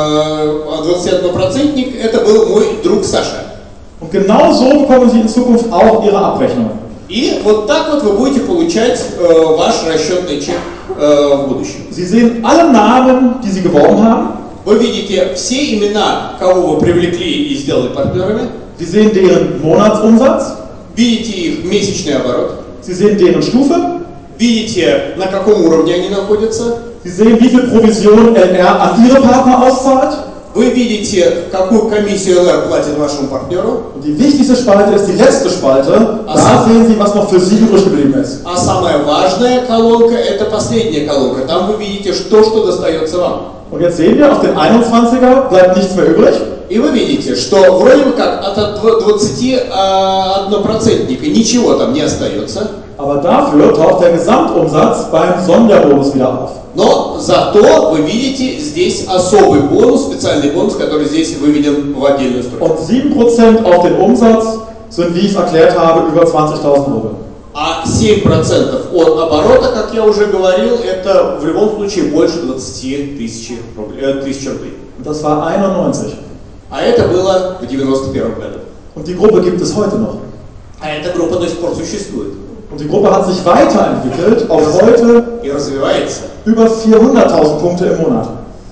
э, двадцатиоднопроцентник это был мой друг Саша. Und genau so bekommen Sie in Zukunft auch Ihre Abrechnung. И вот так вот вы будете получать э, ваш расчетный чек э, в будущем. Sie sehen alle Namen, die Sie geworben haben. Вы видите все имена, кого вы привлекли и сделали партнерами. Sie sehen deren Monatsumsatz. Видите их месячный оборот. Sie sehen deren Stufe. Видите, на каком уровне они находятся. Sie sehen, wie viel Provision L R an Ihre Partner auszahlt. Вы видите, какую комиссию эл эр платит вашему партнеру. Und die wichtigste Spalte ist die letzte Spalte. Ach Da so. sehen Sie, was noch für Sie übrig geblieben ist. А самая важная колонка – это последняя колонка. Там вы видите, что, что достается вам. Und jetzt sehen wir, auf den einundzwanziger bleibt nichts mehr übrig. И вы видите, что вроде бы как от двадцати одного процентника ничего там не остается. Aber dafür taucht der Gesamtumsatz beim Sonderbonus wieder auf. Но зато вы видите здесь особый бонус, специальный бонус, который здесь выведен в отдельную структуру. Und sieben Prozent auf den Umsatz sind, wie ich es erklärt habe, über zwanzigtausend Rubel. А семь процентов от оборота, как я уже говорил, это в любом случае больше двадцати тысяч рублей. Э, тысяч рублей. Und das war einundneunzig. А это было в девяносто первом году. Und die Gruppe gibt es heute noch. А эта группа до сих пор существует. Und die Gruppe hat sich weiterentwickelt auf heute И развивается. über vierhunderttausend Punkte im Monat.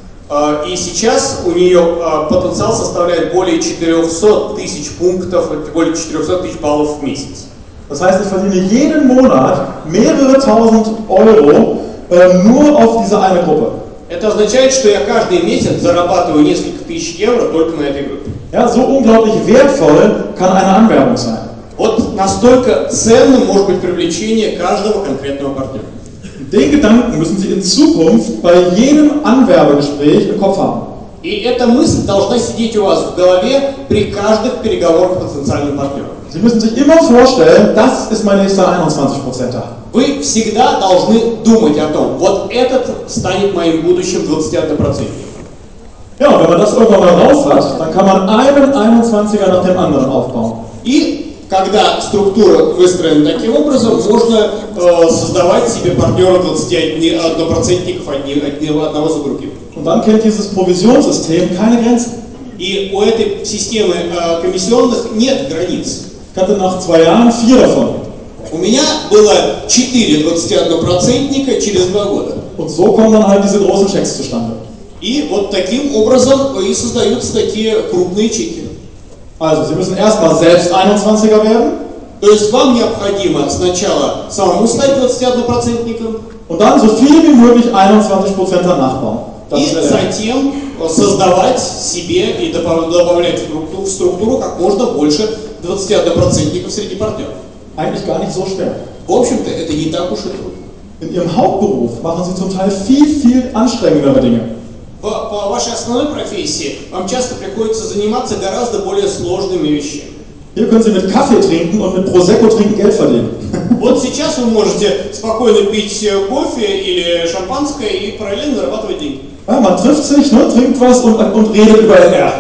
Э, И сейчас у нее э, потенциал составляет более четырехсот тысяч пунктов, более четырехсот тысяч баллов в месяц. Das heißt, ich verdiene jeden Monat mehrere tausend Euro äh, nur auf diese eine Gruppe. Это означает, что я каждый месяц зарабатываю несколько тысяч евро только на этой группе. Ja, so unglaublich wertvoll kann eine Anwerbung sein. Вот настолько ценным может быть привлечение каждого конкретного партнера. Den Gedanken müssen Sie in Zukunft bei jedem Anwerbegespräch im Kopf haben. И эта мысль должна сидеть у вас в голове при каждых переговорах с потенциальным партнером. Sie müssen sich immer vorstellen, das ist mein nächster einundzwanzig Prozenter. Вы всегда должны думать о том, вот этот станет моим будущим двадцатиоднопроцентником. Ja, und wenn man das irgendwann mal raus hat, dann kann man einen einundzwanziger nach dem anderen aufbauen. И когда структура выстроена таким образом, можно э, создавать себе партнера двадцатиоднопроцентников одного за другим. Und dann kennt dieses Provisionssystem keine Grenzen. И у этой системы э, комиссионных нет границ. Ich hatte nach zwei Jahren vier davon. У меня было четыре двадцатиоднопроцентника через два года. Und so kommen dann halt diese großen Schecks zustande. И вот таким образом и создаются такие крупные чеки. Also, Sie müssen erstmal selbst einundzwanziger werden. То есть вам необходимо сначала самому стать двадцатиоднопроцентником. Und dann so viel wie möglich einundzwanzig Prozenter nachbauen. Das И ist der затем создавать себе и добавлять в структуру как можно больше двадцатиоднопроцентников среди партнеров. Eigentlich gar nicht so schwer. В общем-то, это не так уж и трудно. In Ihrem Hauptberuf machen Sie zum Teil viel, viel anstrengendere Dinge. По, по вашей основной профессии вам часто приходится заниматься гораздо более сложными вещами. Hier können Sie mit Kaffee trinken und mit Prosecco trinken Geld verdienen. Вот сейчас вы можете спокойно пить кофе или шампанское и параллельно зарабатывать деньги. Ja, man trifft sich, ne, trinkt was und, und redet über L R.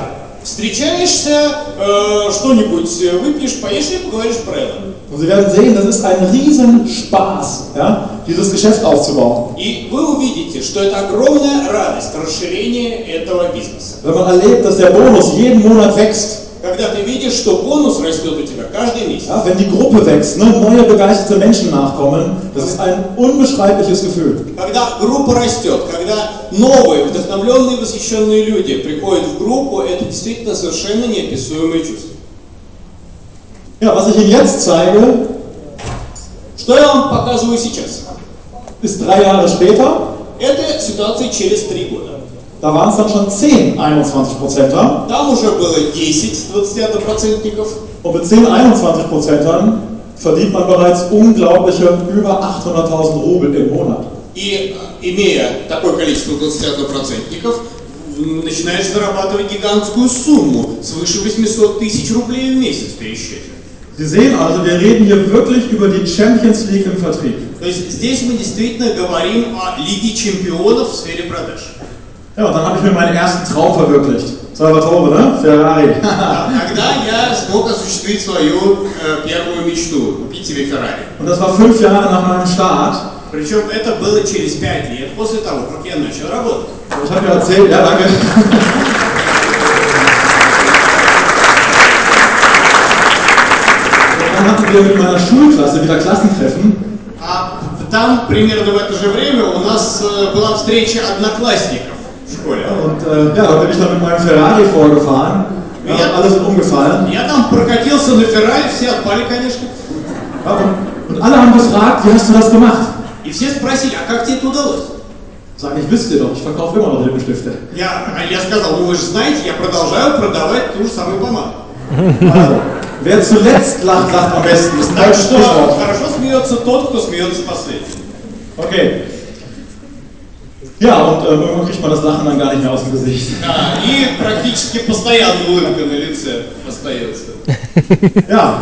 Встречаешься, э, что-нибудь выпьешь, поешь и поговоришь про это. Und Sie werden sehen, das ist ein riesen Spaß, ja, dieses Geschäft aufzubauen. И вы увидите, что это огромная радость расширения этого бизнеса. Wenn man erlebt, dass der Bonus jeden Monat wächst, Когда ты видишь, что бонус растет у тебя каждый месяц. ja, wenn die Gruppe wächst, ne, neue begeisterte Menschen nachkommen, das ist ein unbeschreibliches Gefühl. Когда группа растет, когда новые, вдохновленные, восхищенные люди приходят в группу, это действительно совершенно неописуемое чувство. Ja, was ich Ihnen jetzt zeige, Что я вам показываю сейчас? ist drei Jahre später. Это ситуация через три года. Da waren es dann schon zehn einundzwanzig Prozenter. Там уже было десять двадцатипроцентников. Und mit zehn einundzwanzig Prozentern verdient man bereits unglaubliche über achthunderttausend Rubel im Monat. И имея такое количество двадцатипроцентников, начинаешь зарабатывать гигантскую сумму, свыше восемьсот тысяч рублей в месяц в пересчете. Sie sehen also, wir reden hier wirklich über die Champions League im Vertrieb. То есть здесь мы действительно говорим о Лиге чемпионов в сфере продаж. Ja, und dann habe ich mir meinen ersten Traum verwirklicht. Salvatore, ne? Ferrari. Тогда я смог осуществить свою э, первую мечту, купить себе Феррари. Und das war fünf Jahre nach meinem Start. Причем это было через пять лет после того, как я начал работать. Ich habe ja erzählt, ja danke. Dann hatten wir mit meiner Schulklasse wieder Klassentreffen. А там примерно в это же время у нас э, была встреча одноклассников в школе. Und äh, ja, da bin ich dann mit meinem Ferrari vorgefahren. Ja, Ja. alle sind umgefallen. Я там прокатился на Феррари, все отпали, конечно. Ja, und, und alle haben gefragt, wie hast du das gemacht? И все спросили, а как тебе это удалось? Sag ich, wisst ihr doch, ich verkaufe immer noch Lippenstifte. Я, а я сказал, ну вы же знаете, я продолжаю продавать ту же самую помаду. Also, wer zuletzt lacht, lacht am besten. Das ist ein Так deutsches что Sprichwort. хорошо смеется тот, кто смеется последним. Okay. Ja, und äh, irgendwann kriegt man das Lachen dann gar nicht mehr aus dem Gesicht. Да, и практически постоянно улыбка на лице остается. Ja.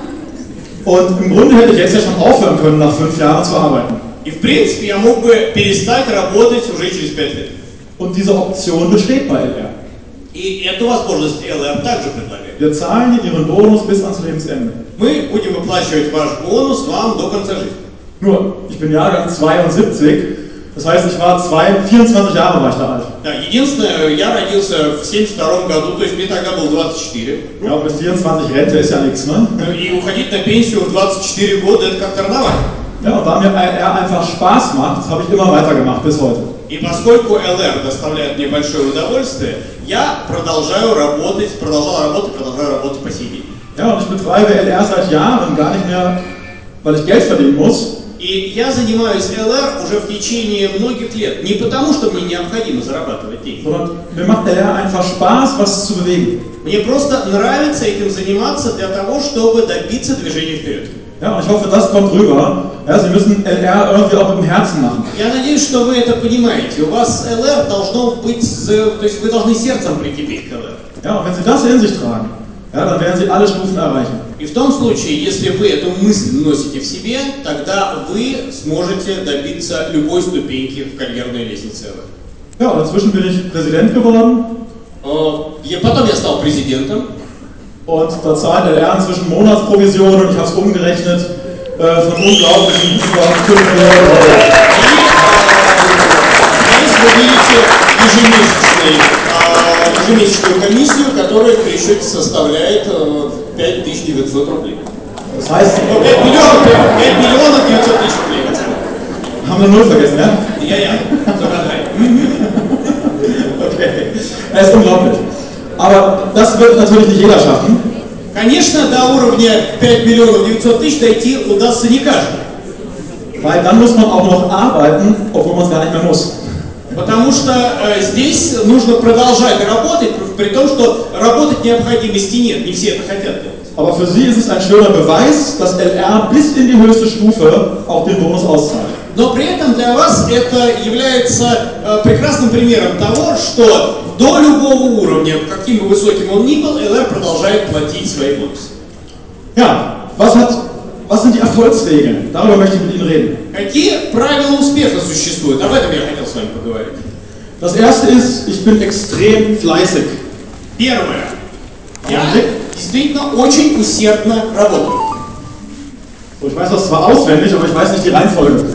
Und im Grunde hätte ich jetzt ja schon aufhören können, nach fünf Jahren zu arbeiten. И в принципе я мог бы перестать работать уже через пять лет. Und diese Option besteht bei L R. И эту возможность эл эр также предлагает. Wir zahlen Ihnen Ihren Bonus bis ans Lebensende. Мы будем выплачивать ваш бонус вам до конца жизни. Nur, ich bin Jahrgang zweiundsiebzig, das heißt, ich war zwei, vierundzwanzig Jahre war ich da alt. Да, единственное, я родился в семьдесят втором году, то есть мне тогда было двадцать четыре. Ja, und mit vierundzwanzig Rente ist ja nichts, ne? И уходить на пенсию в двадцать четыре года, это как-то рановато. Ja, und da mir L R einfach Spaß macht, habe ich immer weitergemacht bis heute. И поскольку эл эр доставляет мне большое удовольствие, я продолжаю работать, продолжал работать, продолжаю работать по сей день. Ja, und ich betreibe L R seit Jahren gar nicht mehr, weil ich Geld verdienen muss. И я занимаюсь эл эр уже в течение многих лет, не потому что мне необходимо зарабатывать деньги. Sondern mir macht L R einfach Spaß, was zu bewegen. Мне просто нравится этим заниматься для того, чтобы добиться движения вперед. Ja, und ich hoffe, das kommt rüber. Ja, Sie müssen L R irgendwie auch mit dem Herzen machen. Я надеюсь, что вы это понимаете. У вас эл эр должно быть, то есть вы должны сердцем прикипеть к эл эр. Ja, und wenn Sie das in sich tragen, ja, dann werden Sie alle Stufen erreichen. И в том случае, если вы эту мысль носите в себе, тогда вы сможете добиться любой ступеньки в карьерной лестнице эл эр. Ja, und inzwischen bin ich Präsident geworden. Я, потом я стал президентом. Und da zahlt L R inzwischen Monatsprovision und ich habe es umgerechnet äh, von unglaublichen über fünf Millionen Euro. Здесь вы видите ежемесячный, ежемесячную комиссию, которая в пересчете составляет пять тысяч девятьсот рублей. Das heißt, Ну, пять миллионов, пять миллионов девятьсот тысяч рублей. haben wir null vergessen, ja? Я, я, Okay. Das ist unglaublich. Aber das wird natürlich nicht jeder schaffen. Конечно, до уровня пять миллионов девятьсот тысяч дойти удастся не каждому. Weil dann muss man auch noch arbeiten, obwohl man es gar nicht mehr muss. Потому что э, здесь нужно продолжать работать, при том, что работать необходимости нет, не все это хотят делать. Aber für Sie ist es ein schöner Beweis, dass L R bis in die höchste Stufe auch den Bonus auszahlt. Но при этом для вас это является э, прекрасным примером того, что до любого уровня, каким бы высоким он ни был, эл эр продолжает платить свои бонусы. Ja, was, hat, was sind die Erfolgsregeln? Darüber möchte ich mit Ihnen reden. Какие правила успеха существуют? Об этом я хотел с вами поговорить. Das erste ist, ich bin extrem fleißig. Первое. Я действительно очень усердно работаю. So, ich weiß das zwar auswendig, aber ich weiß nicht die Reihenfolge.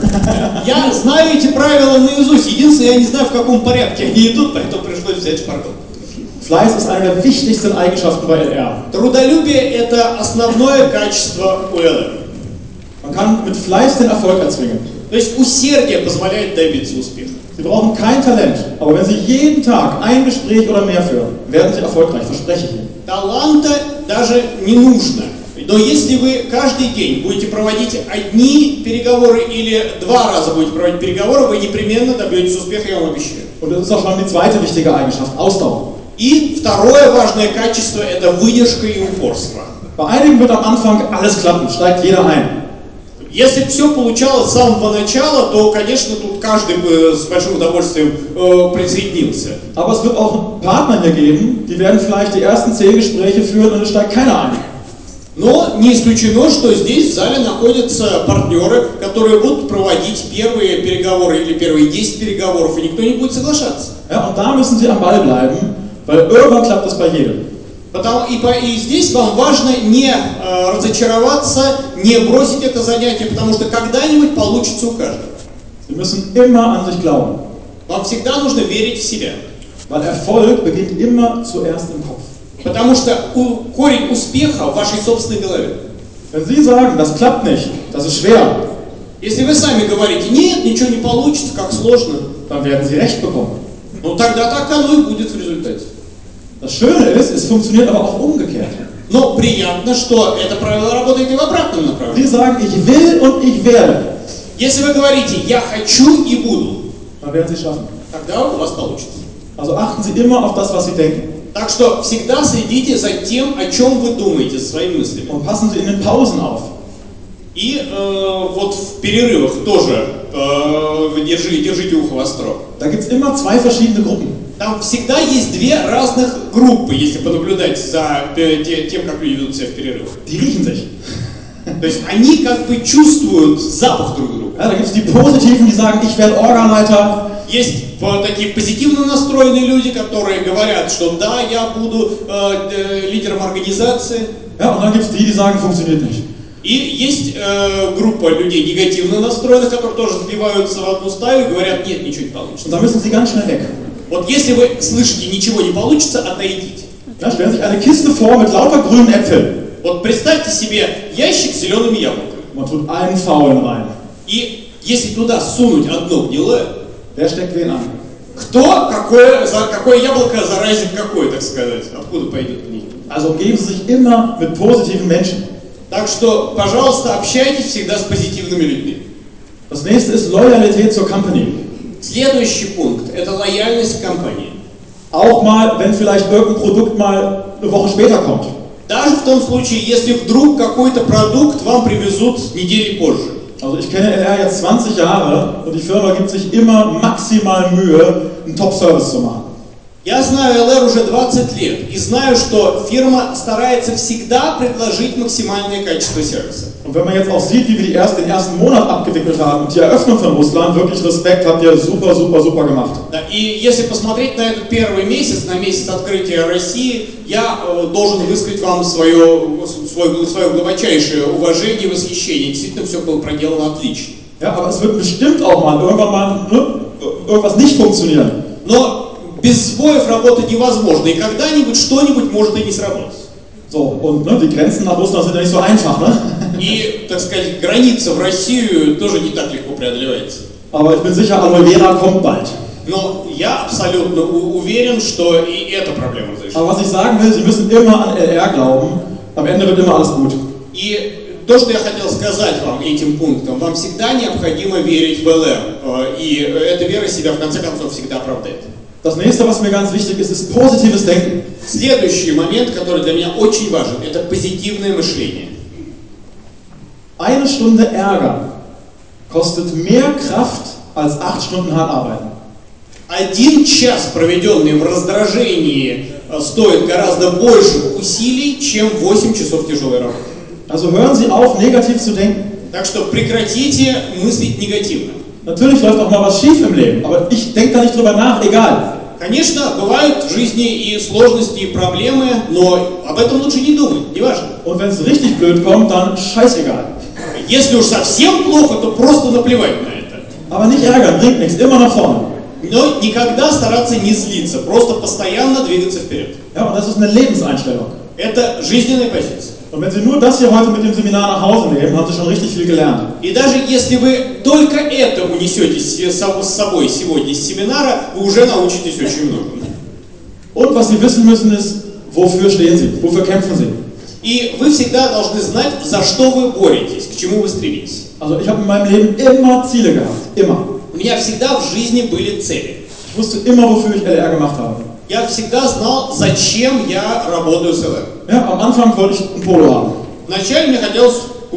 Я знаю эти правила наизусть. Единственное, я не знаю, в каком порядке они идут, поэтому пришлось взять шпаргалку. Fleiß ist eine der wichtigsten Eigenschaften bei L R. Трудолюбие – это основное качество у эл эр. Man kann mit Fleiß den Erfolg erzwingen. То есть усердие позволяет добиться успеха. Sie brauchen kein Talent, aber wenn Sie jeden Tag ein Gespräch oder mehr führen, werden Sie erfolgreich, verspreche ich Ihnen. Таланта даже не нужно. Но если вы каждый день будете проводить одни переговоры или два раза будете проводить переговоры, вы непременно добьетесь успеха, я вам обещаю. Und das ist auch schon die zweite wichtige Eigenschaft, Ausdauer. И второе важное качество – это выдержка и упорство. Bei einigen wird am Anfang alles klappen, steigt jeder ein. Если все получалось с самого начала, то, конечно, тут каждый бы с большим удовольствием э, присоединился. Aber es wird auch Partner hier geben, die werden vielleicht die ersten zehn Gespräche führen und es steigt keiner ein. Но не исключено, что здесь в зале находятся партнеры, которые будут проводить первые переговоры или первые десять переговоров, и никто не будет соглашаться. Ja, und da müssen Sie am Ball bleiben, weil irgendwann klappt das bei jedem. Потому, и, по, и здесь вам важно не э, разочароваться, не бросить это занятие, потому что когда-нибудь получится у каждого. Sie müssen immer an sich glauben. Вам всегда нужно верить в себя. Weil Erfolg beginnt immer zuerst im Kopf. Потому что у, корень успеха в вашей собственной голове. Wenn Sie sagen, das klappt nicht, das ist schwer, Если вы сами говорите, нет, ничего не получится, как сложно, dann werden Sie Recht bekommen. ну тогда так оно и будет в результате. Das Schöne ist, es funktioniert aber auch umgekehrt. Но приятно, что это правило работает и в обратном Sie направлении. sagen, ich will und ich werde, Если вы говорите, я хочу и буду, dann werden Sie es schaffen. тогда у вас получится. Also achten Sie immer auf das, was Sie denken. Так что всегда следите за тем, о чем вы думаете, своими мыслями. Und passen Sie in den Pausen auf. И э, вот в перерывах тоже э, вы держи, держите ухо востро. Da gibt es immer zwei verschiedene Gruppen. Там всегда есть две разных группы, если понаблюдать за э, те- тем, как люди ведут себя в перерывах. Die riechen sich. То есть они как бы чувствуют запах друг друга. Ja, da gibt es die Positiven, die sagen, ich werde Orgaleiter. Есть по- такие позитивно настроенные люди, которые говорят, что да, я буду э, э, лидером организации. Ja, und dann gibt es die, die sagen, funktioniert nicht. И есть э, группа людей негативно настроенных, которые тоже сбиваются в одну стаю и говорят, нет, ничего не получится. Und da müssen Sie ganz schnell weg. Вот если вы слышите, ничего не получится, отойдите. Ja, stellen Sie sich eine Kiste vor mit lauter grünen Äpfeln. Вот представьте себе ящик с зелеными яблоками. Man tut einen Faulen rein. И если туда сунуть одно гнилое, Wer steckt wen an? кто, какое, за, какое яблоко заразит какое, так сказать, откуда пойдет гниль. Also umgeben Sie sich immer mit positiven Menschen. Так что, пожалуйста, общайтесь всегда с позитивными людьми. Das nächste ist Loyalität zur Company. Следующий пункт – это лояльность к компании. Auch mal, wenn vielleicht irgendein Produkt mal eine Woche später kommt. Даже в том случае, если вдруг какой-то продукт вам привезут недели позже. Also ich kenne L R jetzt zwanzig Jahre und die Firma gibt sich immer maximal Mühe, einen Top-Service zu machen. Я знаю эл эр уже двадцать лет и знаю, что фирма старается всегда предложить максимальное качество сервиса. Und wenn man jetzt auch sieht, wie wir die erst, den ersten Monat abgewickelt haben und die Eröffnung von Russland, wirklich Respekt, habt ihr super, super, super gemacht. Да, и если посмотреть на этот первый месяц, на месяц открытия России, я э, должен высказать вам свое, свое, свое глубочайшее уважение и восхищение. Действительно, все было проделано отлично. Ja, aber es wird bestimmt auch mal irgendwann mal ne, irgendwas nicht funktionieren. Но без сбоев работать невозможно, и когда-нибудь что-нибудь может и не сработать. So, und ne, die Grenzen nach Russland sind ja nicht so einfach, ne? И, так сказать, граница в Россию тоже не так легко преодолевается. Aber ich bin sicher, Aloe Vera kommt bald. Но я абсолютно у- уверен, что и эта проблема разрешится. Aber was ich sagen will, Sie müssen immer an L R glauben. Am Ende wird immer alles gut. И то, что я хотел сказать вам этим пунктом, вам всегда необходимо верить в эл эр. э, И эта вера себя, в конце концов, всегда оправдает. Das nächste, was mir ganz wichtig ist, ist positives Denken. Следующий момент, который для меня очень важен, это позитивное мышление. Eine Stunde Ärger kostet mehr Kraft als acht Stunden hart arbeiten. Один час, проведенный в раздражении, э, стоит гораздо больше усилий, чем восемь часов тяжелой работы. Also hören Sie auf, negativ zu denken. Так что прекратите мыслить негативно. Natürlich läuft auch mal was schief im Leben, aber ich denke da nicht drüber nach, egal. Конечно, бывают в жизни и сложности, и проблемы, но об этом лучше не думать, не важно. Und wenn es richtig blöd kommt, dann scheißegal. Если уж совсем плохо, то просто наплевать на это. Aber nicht ärgern, bringt nichts, immer nach vorne. Но никогда стараться не злиться, просто постоянно двигаться вперед. Ja, und das ist eine Lebenseinstellung. Это жизненная позиция. Und wenn Sie nur das hier heute mit dem Seminar nach Hause nehmen, haben Sie schon richtig viel gelernt. И даже если вы только это унесете с собой сегодня из семинара, вы уже научитесь очень многому. Und was Sie wissen müssen ist, wofür stehen Sie, wofür kämpfen Sie. И вы всегда должны знать, за что вы боретесь, к чему вы стремитесь. Also ich habe in meinem Leben immer Ziele gehabt, immer. У меня всегда в жизни были цели. Ich wusste immer, wofür ich L R gemacht habe. Я всегда знал, зачем я работаю с эл эр. Ja, am Anfang wollte ich ein Polo haben. Вначале мне хотелось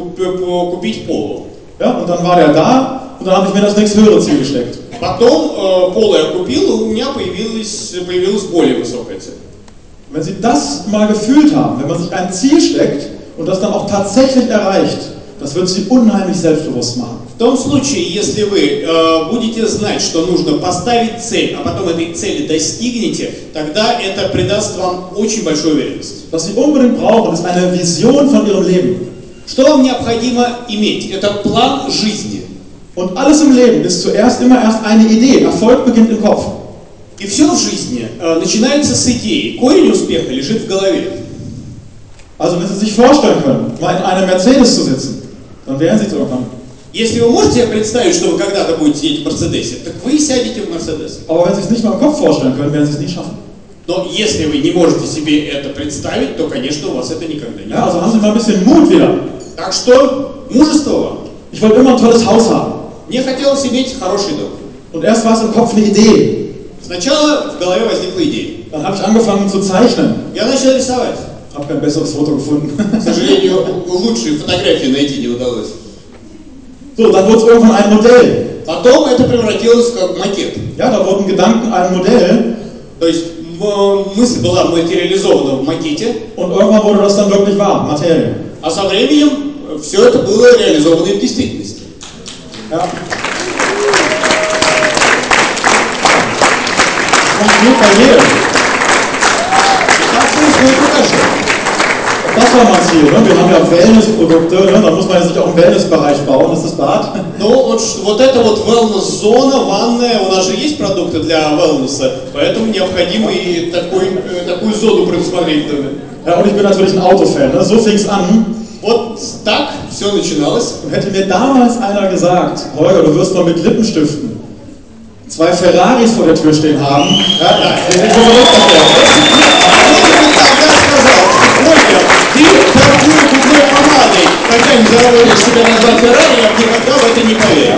купить поло. Ja, und dann war der da und dann habe ich mir das nächsthöhere Ziel gesteckt. Потом э, поло я купил, и у меня появилась, появилась более высокая цель. Wenn Sie das mal gefühlt haben, wenn man sich ein Ziel steckt und das dann auch tatsächlich erreicht, das wird Sie unheimlich selbstbewusst machen. В том случае, если вы э, будете знать, что нужно поставить цель, а потом этой цели достигнете, тогда это придаст вам очень большую уверенность. Was Sie unbedingt brauchen, ist eine Vision von Ihrem Leben. Что вам необходимо иметь? Это план жизни. Und alles im Leben ist zuerst immer erst eine Idee. Erfolg beginnt im Kopf. И все в жизни э, начинается с идеи. Корень успеха лежит в голове. Also wenn Sie sich vorstellen können, mal in einem Mercedes zu sitzen, dann werden Sie es irgendwann. Если вы можете себе представить, что вы когда-то будете сидеть в Мерседесе, так вы сядете в Мерседес. Aber wenn Sie es nicht mal im Kopf vorstellen können, werden Sie es nie schaffen. Но если вы не можете себе это представить, то, конечно, у вас это никогда не Ja, also haben будет. Sie mal ein bisschen Mut wieder. Так что, mужество вам. Ich wollte immer ein tolles Haus haben. Мне хотелось иметь хороший дом. Und erst war es im Kopf eine Idee. Сначала в голове возникла идея. Dann habe ich angefangen zu zeichnen. Я начал рисовать. Habe kein besseres Foto gefunden. К сожалению, лучшие фотографии найти не удалось. So, dann wurde es irgendwann ein Modell. Потом это превратилось в макет. Ja, da wurden Gedanken ein Modell. То есть мысль была материализована в макете. Und irgendwann wurde das dann wirklich wahr, Materie. А со временем все это было реализовано и в действительности. Ja. Funktioniert bei jedem. Так происходит у каждого. Das war mein Ziel. Ne? Wir haben ja Wellnessprodukte, ne? Da muss man ja sich auch im Wellnessbereich bauen. Das ist das Bad. Ну вот, вот это вот wellness-зона, ванная, у нас же есть продукты для wellness, поэтому необходимо и такой, э, такую зону предусмотреть в доме. Ja, und ich bin natürlich ein Autofan. Ne? So fing es an. Вот так все начиналось. Und hätte mir damals einer gesagt, Holger, du wirst mal mit Lippenstiften zwei Ferraris vor der Tür stehen haben, ja, ja, hätte ich mir verrückt erklärt. Тогда сказал, Ольга, ты торгуешь губной помадой, когда-нибудь заработаешь себе на два Феррари, я бы никогда в это не поверил.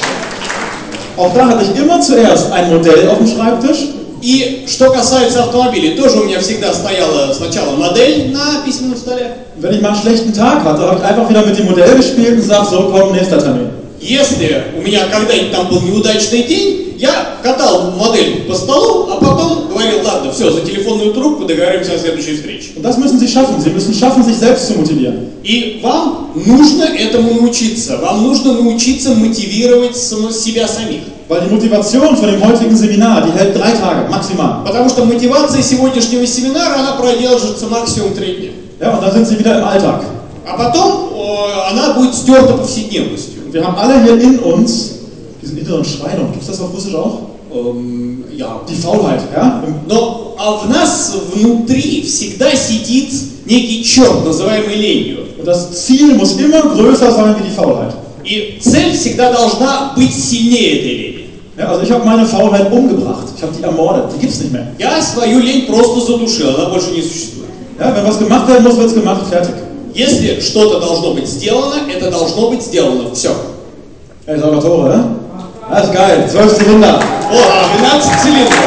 Auch da hatte ich immer zuerst ein Modell auf dem Schreibtisch. И что касается автомобилей, тоже у меня всегда стояла сначала модель на письменном столе. Wenn ich mal einen schlechten Tag hatte, habe ich einfach wieder mit dem Modell gespielt und gesagt, so komm, nächster Termin. Если у меня когда-нибудь там был неудачный день, я катал модель по столу, а потом говорил, ладно, все, за телефонную трубку договоримся о следующей встрече. Und das müssen Sie schaffen. Sie müssen schaffen, sich selbst zu motivieren. И вам нужно этому научиться. Вам нужно научиться мотивировать себя самих. Weil die Motivation von dem heutigen Seminar, die hält drei Tage, maximal. Потому что мотивация сегодняшнего семинара, она продержится максимум три дня. Ja, und dann sind Sie wieder im Alltag. А потом о, она будет стерта повседневностью. Wir haben alle hier in uns diesen inneren Schweinehund. Gibt es das auf Russisch auch? Эм, я. Die Faulheit, ja? Но а в нас внутри всегда сидит некий черт, называемый ленью. Und das Ziel muss immer größer sein wie die Faulheit. И цель всегда должна быть сильнее этой лени. Ja, also ich habe meine Faulheit umgebracht. Ich habe die ermordet. Die gibt es nicht mehr. Я свою лень просто задушил, она больше не существует. Ja, wenn was gemacht werden muss, wird es gemacht. Fertig. Если что-то должно быть сделано, это должно быть сделано. Все. Ey, Salvatore, ne? Das ist geil. Zwölf Zylinder. О, двенадцать цилиндров.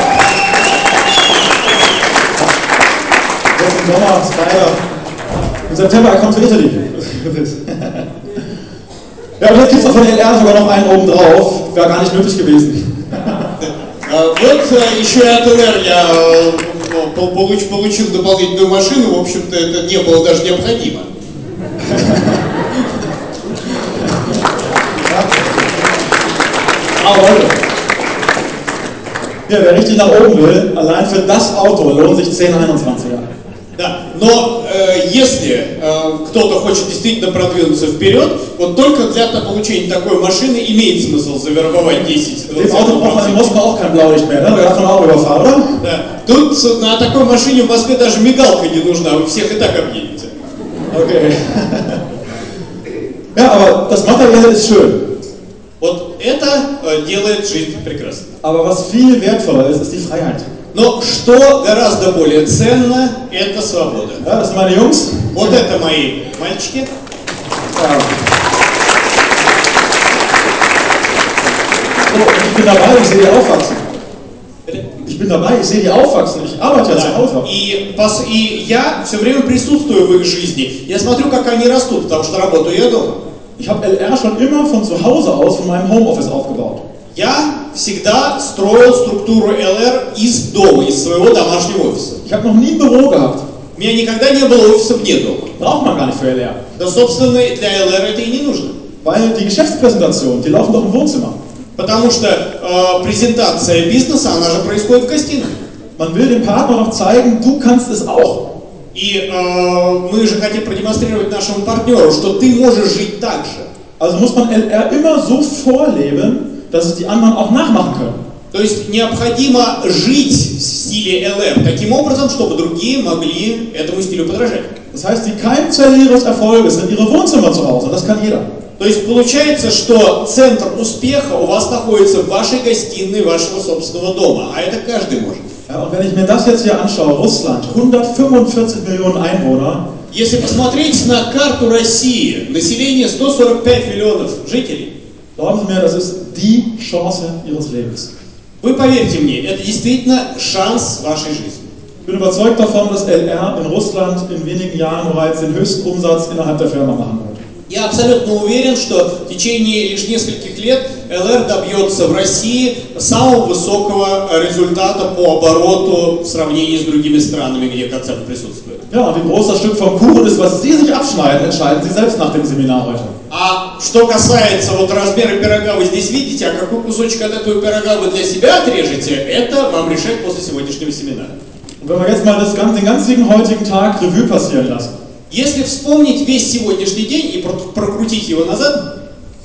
Jetzt im Sommer, Spider. Im September, er kommt to Italy. Ja, und jetzt gibt es auch von L R sogar noch einen oben drauf. Wäre gar nicht nötig gewesen. Вот еще и от эл эр я получил дополнительную машину, в общем-то это не было даже необходимо. Aber Leute, Ja, wer richtig nach oben will, allein für das Auto lohnen sich zehn einundzwanziger. Да, но э, если э, кто-то хочет действительно продвинуться вперед, вот только для получения такой машины имеет смысл завербовать десять-двадцать Dem Auto braucht man in Moskau auch kein Blaulicht mehr, ne? Da darf man auch überfahren, oder? Да. Тут на такой машине в Москве даже мигалка не нужна, вы всех и так объедете. Okay. Ja, aber das Materielle ist schön. Вот это э, делает жизнь прекрасной. Aber was viel wertvoller ist, ist die Freiheit. Но что гораздо более ценно, это свобода. Ja, das sind meine Jungs. Вот это мои мальчики. Ja. So, ich bin dabei, ich sehe die aufwachsen. Ich bin dabei, ich sehe die aufwachsen. Ich arbeite ja zu Hause. И, пос, и я все время присутствую в их жизни. Я смотрю, как они растут, потому что работаю я дома. Ich habe L R schon immer von zu Hause aus, von meinem Homeoffice aufgebaut. Я всегда строил структуру эл эр из дома, из своего домашнего офиса. Ich habe noch nie ein Büro gehabt. У меня никогда не было офиса вне дома. Braucht man gar nicht für L R. Да, собственно, для эл эр это и не нужно. Weil die Geschäftspräsentation, die laufen doch im Wohnzimmer. Потому что э, презентация бизнеса, она же происходит в гостиной. Man will dem Partner noch zeigen, du kannst es auch. И э, мы же хотим продемонстрировать нашему партнеру, что ты можешь жить так же. Also muss man L R immer so vorleben, dass es die anderen auch nachmachen können. То есть необходимо жить в стиле эл эр таким образом, чтобы другие могли этому стилю подражать. Das heißt, die Keimzelle ihres Erfolges sind ihre Wohnzimmer zu Hause. Das kann jeder. То есть получается, что центр успеха у вас находится в вашей гостиной вашего собственного дома, а это каждый может. Ja, und wenn ich mir das jetzt hier anschaue, Russland, hundertfünfundvierzig Millionen Einwohner. Если посмотреть на карту России, население сто сорок пять миллионов жителей, Glauben Sie mir, das ist die Chance Ihres Lebens. Вы поверьте мне, это действительно шанс вашей жизни. Ich bin überzeugt davon, dass L R in Russland in wenigen Jahren bereits den höchsten Umsatz innerhalb der Firma machen wird. Я абсолютно уверен, что в течение лишь нескольких лет эл эр добьется в России самого высокого результата по обороту в сравнении с другими странами, где концерт присутствует. Ja, und wie groß das Stück vom Kuchen ist, was Sie sich abschneiden, entscheiden Sie selbst nach dem Seminar heute. А что касается вот размера пирога, вы здесь видите, а какой кусочек от этого пирога вы для себя отрежете, это вам решать после сегодняшнего семинара. Und wenn wir jetzt mal das, den ganzen heutigen Tag Revue passieren lassen. Если вспомнить весь сегодняшний день и прокрутить его назад,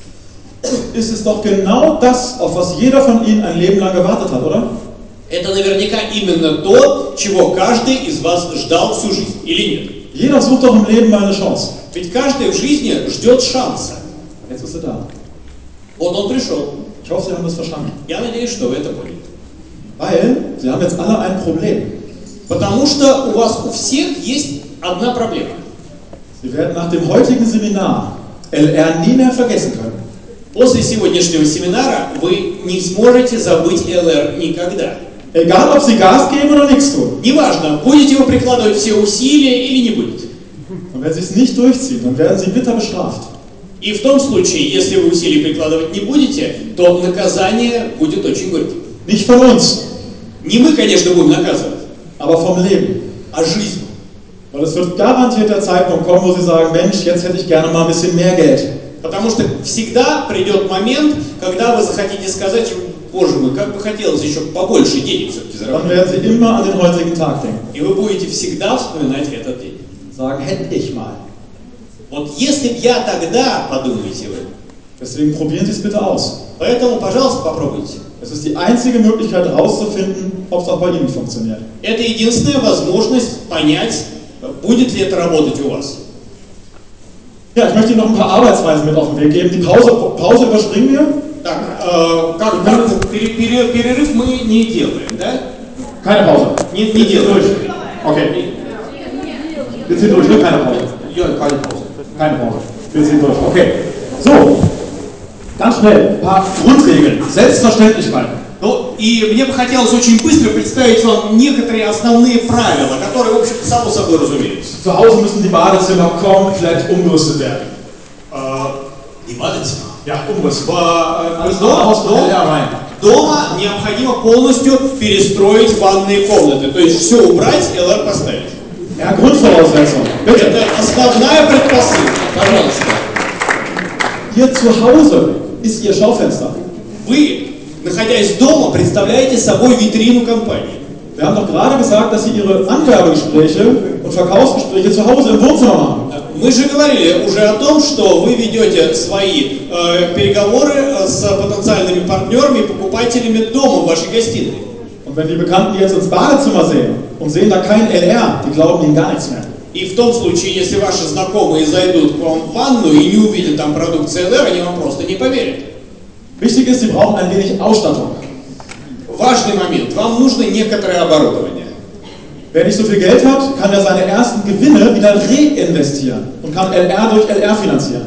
ist es doch genau das, auf was jeder von Ihnen ein Leben lang gewartet hat, oder? это наверняка именно то, чего каждый из вас ждал всю жизнь, или нет? Jeder sucht doch im Leben mal eine Chance. Ведь каждый в жизни ждет шанса. Jetzt ist er da. Вот он пришел. Ich hoffe, Sie haben das verstanden. Я надеюсь, что вы это поняли. Weil Sie haben jetzt alle ein Problem. Потому что у вас у всех есть одна проблема. Sie werden nach dem heutigen Seminar L R nie mehr vergessen können. После сегодняшнего семинара вы не сможете забыть эл эр никогда. Egal, ob Sie Gas geben oder nichts tun. Неважно, будете вы прикладывать все усилия или не будете. Und wenn Sie es nicht durchziehen, dann werden Sie bitter bestraft. И в том случае, если вы усилий прикладывать не будете, то наказание будет очень горьким. Nicht von uns, Не мы, конечно, будем наказывать, aber vom Leben. а жизнь. Weil es wird garantiert der Zeitpunkt kommen, wo Sie sagen, Mensch, jetzt hätte ich gerne mal ein bisschen mehr Geld. Потому что всегда придет момент, когда вы захотите сказать, боже мой, как бы хотелось еще побольше денег все-таки Dann заработать. werden Sie immer an den heutigen Tag denken. И вы будете всегда вспоминать этот день. Sagen, hätte ich mal. Вот если б я тогда, подумайте вы. Deswegen probieren Sie es bitte aus. Поэтому, пожалуйста, попробуйте. Es ist die einzige Möglichkeit herauszufinden, ob es auch bei Ihnen funktioniert. Это единственная возможность понять, будет ли это работать у вас. Ja, ich möchte Ihnen noch ein paar Arbeitsweisen mit auf den Weg geben. Die Pause, Pause überspringen wir. Так, э, как, как пере- пере- перерыв мы не делаем, да? Keine Pause. Не, не делаем. Durch. Okay. Wir ziehen durch, ne? Keine Pause. Ja, keine Pause. Keine Pause. Wir ziehen durch. Okay. So. Ganz schnell. Ein paar Grundregeln. Selbstverständlichkeiten. Ну, и мне бы хотелось очень быстро представить вам некоторые основные правила, которые, в общем-то, само собой разумеются. Zu Hause müssen die Badezimmer komplett umgerüstet werden. Не Badezimmer. Ja, umgerüstet. Alles Doма, дома, дома необходимо полностью перестроить ванные комнаты, то есть все убрать и эл эр поставить. Ja, Grundvoraussetzung. Bitte. Это основная предпосылка. Пожалуйста. Ihr Zuhause ist Ihr Schaufenster. Вы находясь дома, представляете собой витрину компании. Wir haben doch gerade gesagt, dass Sie Ihre Anwerbegespräche und Verkaufsgespräche zu Hause im Wohnzimmer machen. Мы же говорили уже о том, что вы ведете свои э, переговоры с потенциальными партнерами, покупателями дома в вашей гостиной. Und wenn die Bekannten jetzt ins Badezimmer sehen und sehen da kein L R, die glauben Ihnen gar nichts mehr. И в том случае, если ваши знакомые зайдут к вам в ванну и не увидят там продукцию эл эр, они вам просто не поверят. Wichtig ist, Sie brauchen ein wenig Ausstattung. Важный момент. Вам нужно некоторое оборудование. Wer nicht so viel Geld hat, kann ja seine ersten Gewinne wieder reinvestieren und kann L R durch L R finanzieren.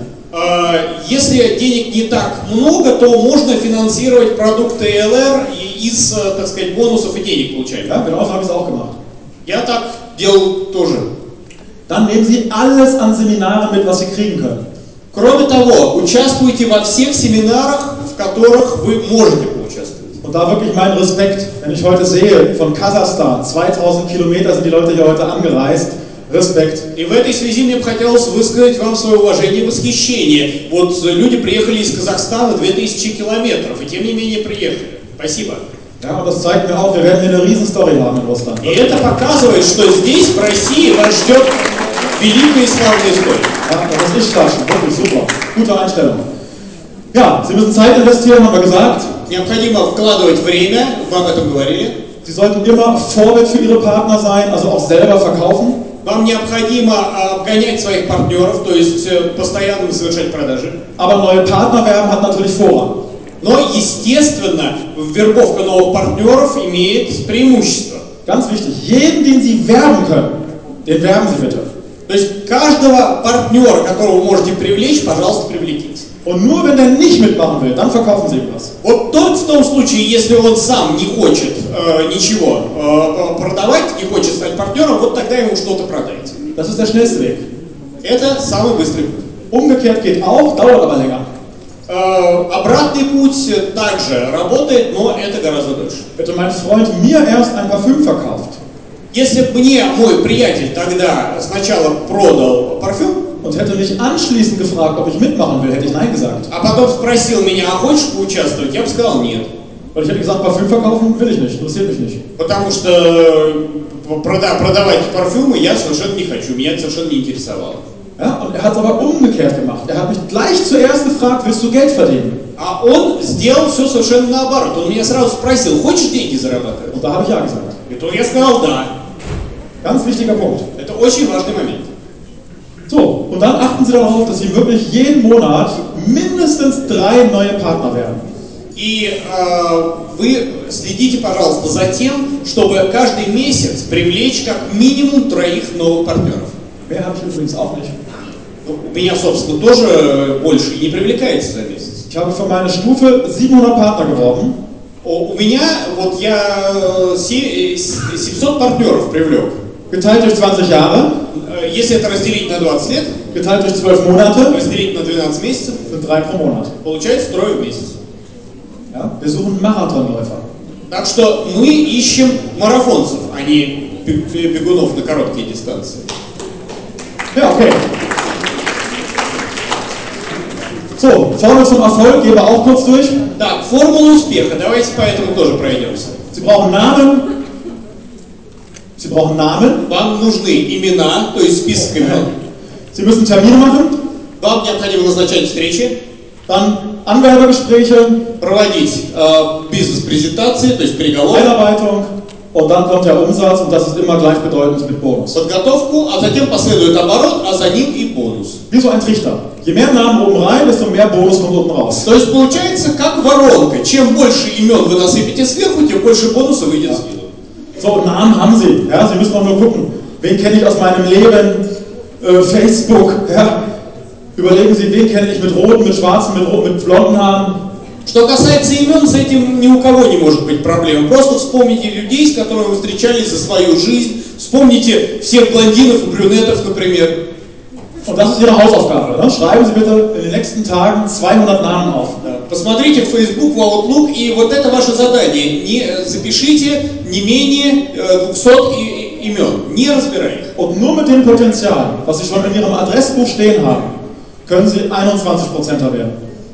Если денег не так много, то можно финансировать продукты эл эр из, так сказать, бонусов и денег получаем. Ja, genau so habe ich es auch gemacht. Я так делал тоже. Dann nehmen Sie alles an Seminaren mit, was Sie kriegen können. Кроме того, участвуйте во всех семинарах, в которых вы можете поучаствовать. Und da wirklich mein Respekt, wenn ich heute sehe, von Kasachstan, zweitausend Kilometer sind die Leute hier heute angereist, Respekt. И в этой связи мне бы хотелось высказать вам свое уважение и восхищение. Вот люди приехали из Казахстана две тысячи километров, и тем не менее приехали. Спасибо. Ja, und das zeigt mir auch, wir werden hier eine Riesenstory haben in Russland. И это показывает, что здесь, в России, вас ждет великая и славная история. Ja, das ist ich Flaschen, wirklich super. Gute Einstellung. Ja, Sie müssen Zeit investieren, haben wir gesagt. Необходимо вкладывать время, вы об этом говорили. Sie sollten immer Vorbild für Ihre Partner sein, also auch selber verkaufen. Вам необходимо обгонять своих партнеров, то есть постоянно совершать продажи. Aber neue Partner werben hat natürlich Vorrang. Но, естественно, вербовка новых партнеров имеет преимущество. Ganz wichtig, jeden, den Sie werben können, den werben Sie bitte. То есть каждого партнера, которого вы можете привлечь, пожалуйста, привлеките. Und nur wenn der nicht mitmachen will, dann verkaufen Sie ihm was. Вот только в том случае, если он сам не хочет э, ничего э, продавать, не хочет стать партнером, вот тогда ему что-то продайте. Das ist der schnellste Weg. Это самый быстрый путь. Umgekehrt geht auch, dauert aber länger. Э, обратный путь также работает, но это гораздо дольше. Hätte mein Freund mir erst ein Parfüm verkauft. Если бы мне мой приятель тогда сначала продал парфюм, und hätte mich anschließend gefragt, ob ich mitmachen will, hätte ich Nein gesagt. А потом спросил меня, а хочешь поучаствовать? Я бы сказал нет. Weil ich hätte gesagt, Parfüm verkaufen will ich nicht, interessiert mich nicht. Потому что прода продавать парфюмы я совершенно не хочу, меня это совершенно не интересовало. Ja, und er hat es aber umgekehrt gemacht. Er hat mich gleich zuerst gefragt, willst du Geld verdienen? А он сделал все совершенно наоборот. Он меня сразу спросил, хочешь деньги зарабатывать? Und da habe ich ja gesagt. И то я сказал да. Ganz wichtiger Punkt. Это очень важный момент. So, und dann achten Sie darauf, dass Sie wirklich jeden Monat mindestens drei neue Partner werden. И э, вы следите, пожалуйста, за тем, чтобы каждый месяц привлечь как минимум троих новых партнеров. Mehr habe ich übrigens auch nicht. Ну, у меня, собственно, тоже больше не привлекается за месяц. Ich habe für meine Stufe siebenhundert Partner geworben. У меня, вот я семьсот партнеров привлек. Geteilt durch zwanzig Jahre. Если это разделить на двадцать лет, geteilt durch zwölf Monate, разделить на двенадцать месяцев, sind drei pro Monat. Получается трое в месяц. Ja, wir suchen Marathonläufer. Так что мы ищем марафонцев, а не бегунов на короткие дистанции. Ja, okay. So, Formel zum Erfolg, gehen wir auch kurz durch. Так, формула успеха, давайте по этому тоже пройдемся. Sie brauchen Namen. Sie brauchen Namen. Вам нужны имена, то есть список имен. Sie müssen Termine machen. Вам необходимо назначать встречи. Dann Anwerbergespräche. Проводить äh, бизнес-презентации, то есть переговоры. Einarbeitung. Und dann kommt der Umsatz und das ist immer gleichbedeutend mit Bonus. Подготовку, а затем последует оборот, а за ним и бонус. Wie so ein Trichter. Je mehr Namen oben rein, desto mehr Bonus kommt unten raus. То есть получается как воронка. Чем больше имен вы насыпете сверху, тем больше бонуса выйдет Ja. снизу. So, Namen haben Sie. Ja, Sie müssen auch nur gucken, wen kenne ich aus meinem Leben, äh, Facebook. Ja. Überlegen Sie, wen kenne ich mit roten, mit schwarzen, mit, roten, mit blonden Haaren. Что касается имен, с этим ни у кого не может быть проблем. Просто вспомните людей, с которыми вы встречались за свою жизнь. Вспомните всех блондинов и брюнетов, например. Und das ist Ihre Hausaufgabe. Ne? Schreiben Sie bitte in den nächsten Tagen zweihundert Namen auf. Посмотрите в Facebook, в Outlook, и вот это ваше задание. Не, запишите не менее двухсот имен, не разбирая их. Und nur mit dem Potenzial, was Sie schon in Ihrem Adressbuch stehen haben, können Sie einundzwanzig Prozenter werden.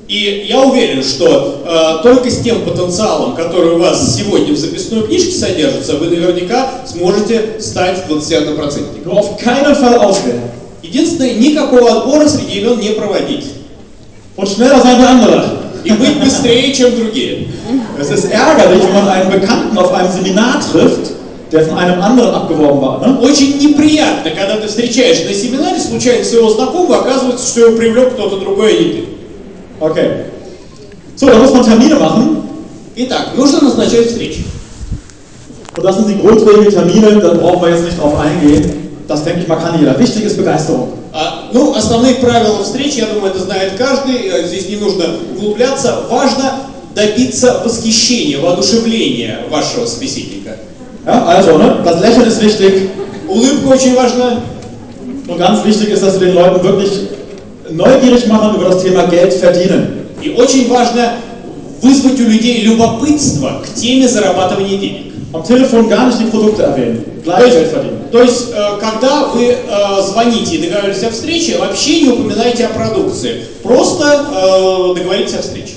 И я уверен, что э, только с тем потенциалом, который у вас сегодня в записной книжке содержится, вы наверняка сможете стать двадцатиоднопроцентником. Nur auf keinen Fall auswählen. Единственное, никакого отбора среди имен не проводить. Und schneller sein wie andere. И быть быстрее, чем другие. Es ist ärgerlich, wenn man einen Bekannten auf einem Seminar trifft, der von einem anderen abgeworben war. Ne? Очень неприятно, когда ты встречаешь на семинаре случайно своего знакомого, оказывается, что его привлек кто-то другой, а не ты. Okay. So, da muss man Termine machen. Итак, нужно назначать встречи. Und das sind die Grundregeln, Termine, da brauchen wir jetzt nicht drauf eingehen. Das, denke ich mal, kann jeder. Wichtig ist Begeisterung. А, ну, основные правила встречи, я думаю, это знает каждый, здесь не нужно углубляться. Важно добиться восхищения, воодушевления вашего собеседника. Ja, also, ne, das Lächeln ist wichtig. Улыбка очень важна. Und ganz wichtig ist, dass wir den Leuten wirklich neugierig machen über das Thema Geld verdienen. И очень важно вызвать у людей любопытство к теме зарабатывания денег. Am Telefon gar nicht die Produkte erwähnen, gleich Geld verdienen. То есть, когда вы звоните и договариваетесь о встрече, вообще не упоминайте о продукции. Просто договоритесь о встрече.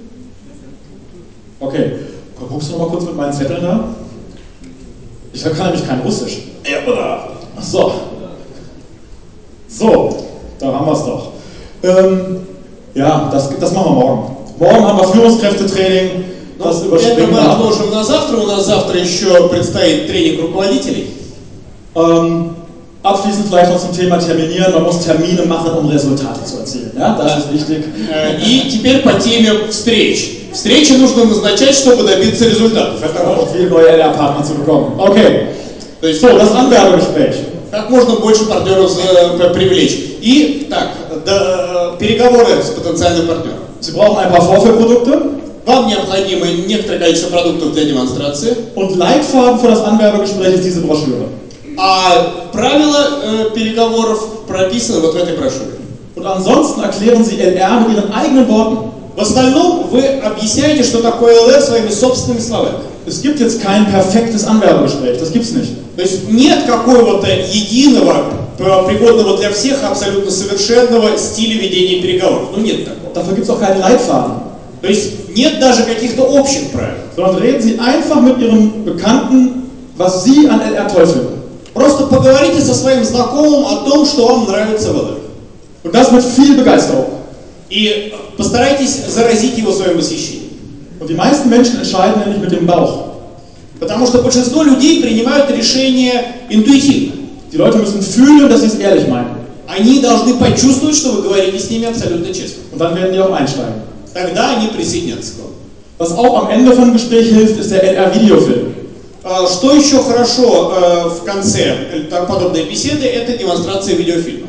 Okay, guckst du noch mal kurz mit meinen Zetteln da? Ich kann nämlich kein Russisch. So. So, da haben wir es doch. Ähm, ja, das, das machen wir morgen. Morgen haben wir Führungskräftetraining. Das Это мы отложим на завтра. У нас завтра еще предстоит тренинг руководителей. Ähm, abschließend vielleicht noch zum Thema Terminieren. Man muss Termine machen, um Resultate zu erzielen. Ja, das ist wichtig. И теперь по теме встреч. Встречи нужно назначать, чтобы добиться результатов. Это auch viele neue L R-Partner zu bekommen. Okay. То есть, so, das Anwerbegespräch. Как можно больше партнеров привлечь. И так, до, переговоры с потенциальным партнером. Sie brauchen ein paar Vorführprodukte. Вам необходимо некоторое количество продуктов для демонстрации. Und Leitfaden für das Anwerbegespräch ist diese Broschüre. А правила äh, переговоров прописаны вот в этой брошюре. Und ansonsten erklären Sie L R mit Ihren eigenen Worten. В остальном вы объясняете, что такое эл эр своими собственными словами. Es gibt jetzt kein perfektes Anwerbegespräch, das gibt's nicht. То есть нет какого-то единого, пригодного для всех, абсолютно совершенного стиля ведения переговоров. Ну нет такого. Dafür gibt's auch keinen Leitfaden. То есть нет даже каких-то общих правил. Sondern reden Sie einfach mit Ihrem Bekannten, was Sie an L R toll finden. Просто поговорите со своим знакомым о том, что вам нравится в эл эр. Und das mit viel Begeisterung. И постарайтесь заразить его своим восхищением. Und die meisten Menschen entscheiden nämlich mit dem Bauch. Потому что большинство людей принимают решения интуитивно. Die Leute müssen fühlen, dass sie es ehrlich meinen. Они должны почувствовать, что вы говорите с ними абсолютно честно. Und dann werden die auch einsteigen. Тогда они присоединятся к вам. Was auch am Ende von einem Gespräch hilft, ist der L R-Videofilm. Что еще хорошо в конце подобной беседы, это демонстрация видеофильма.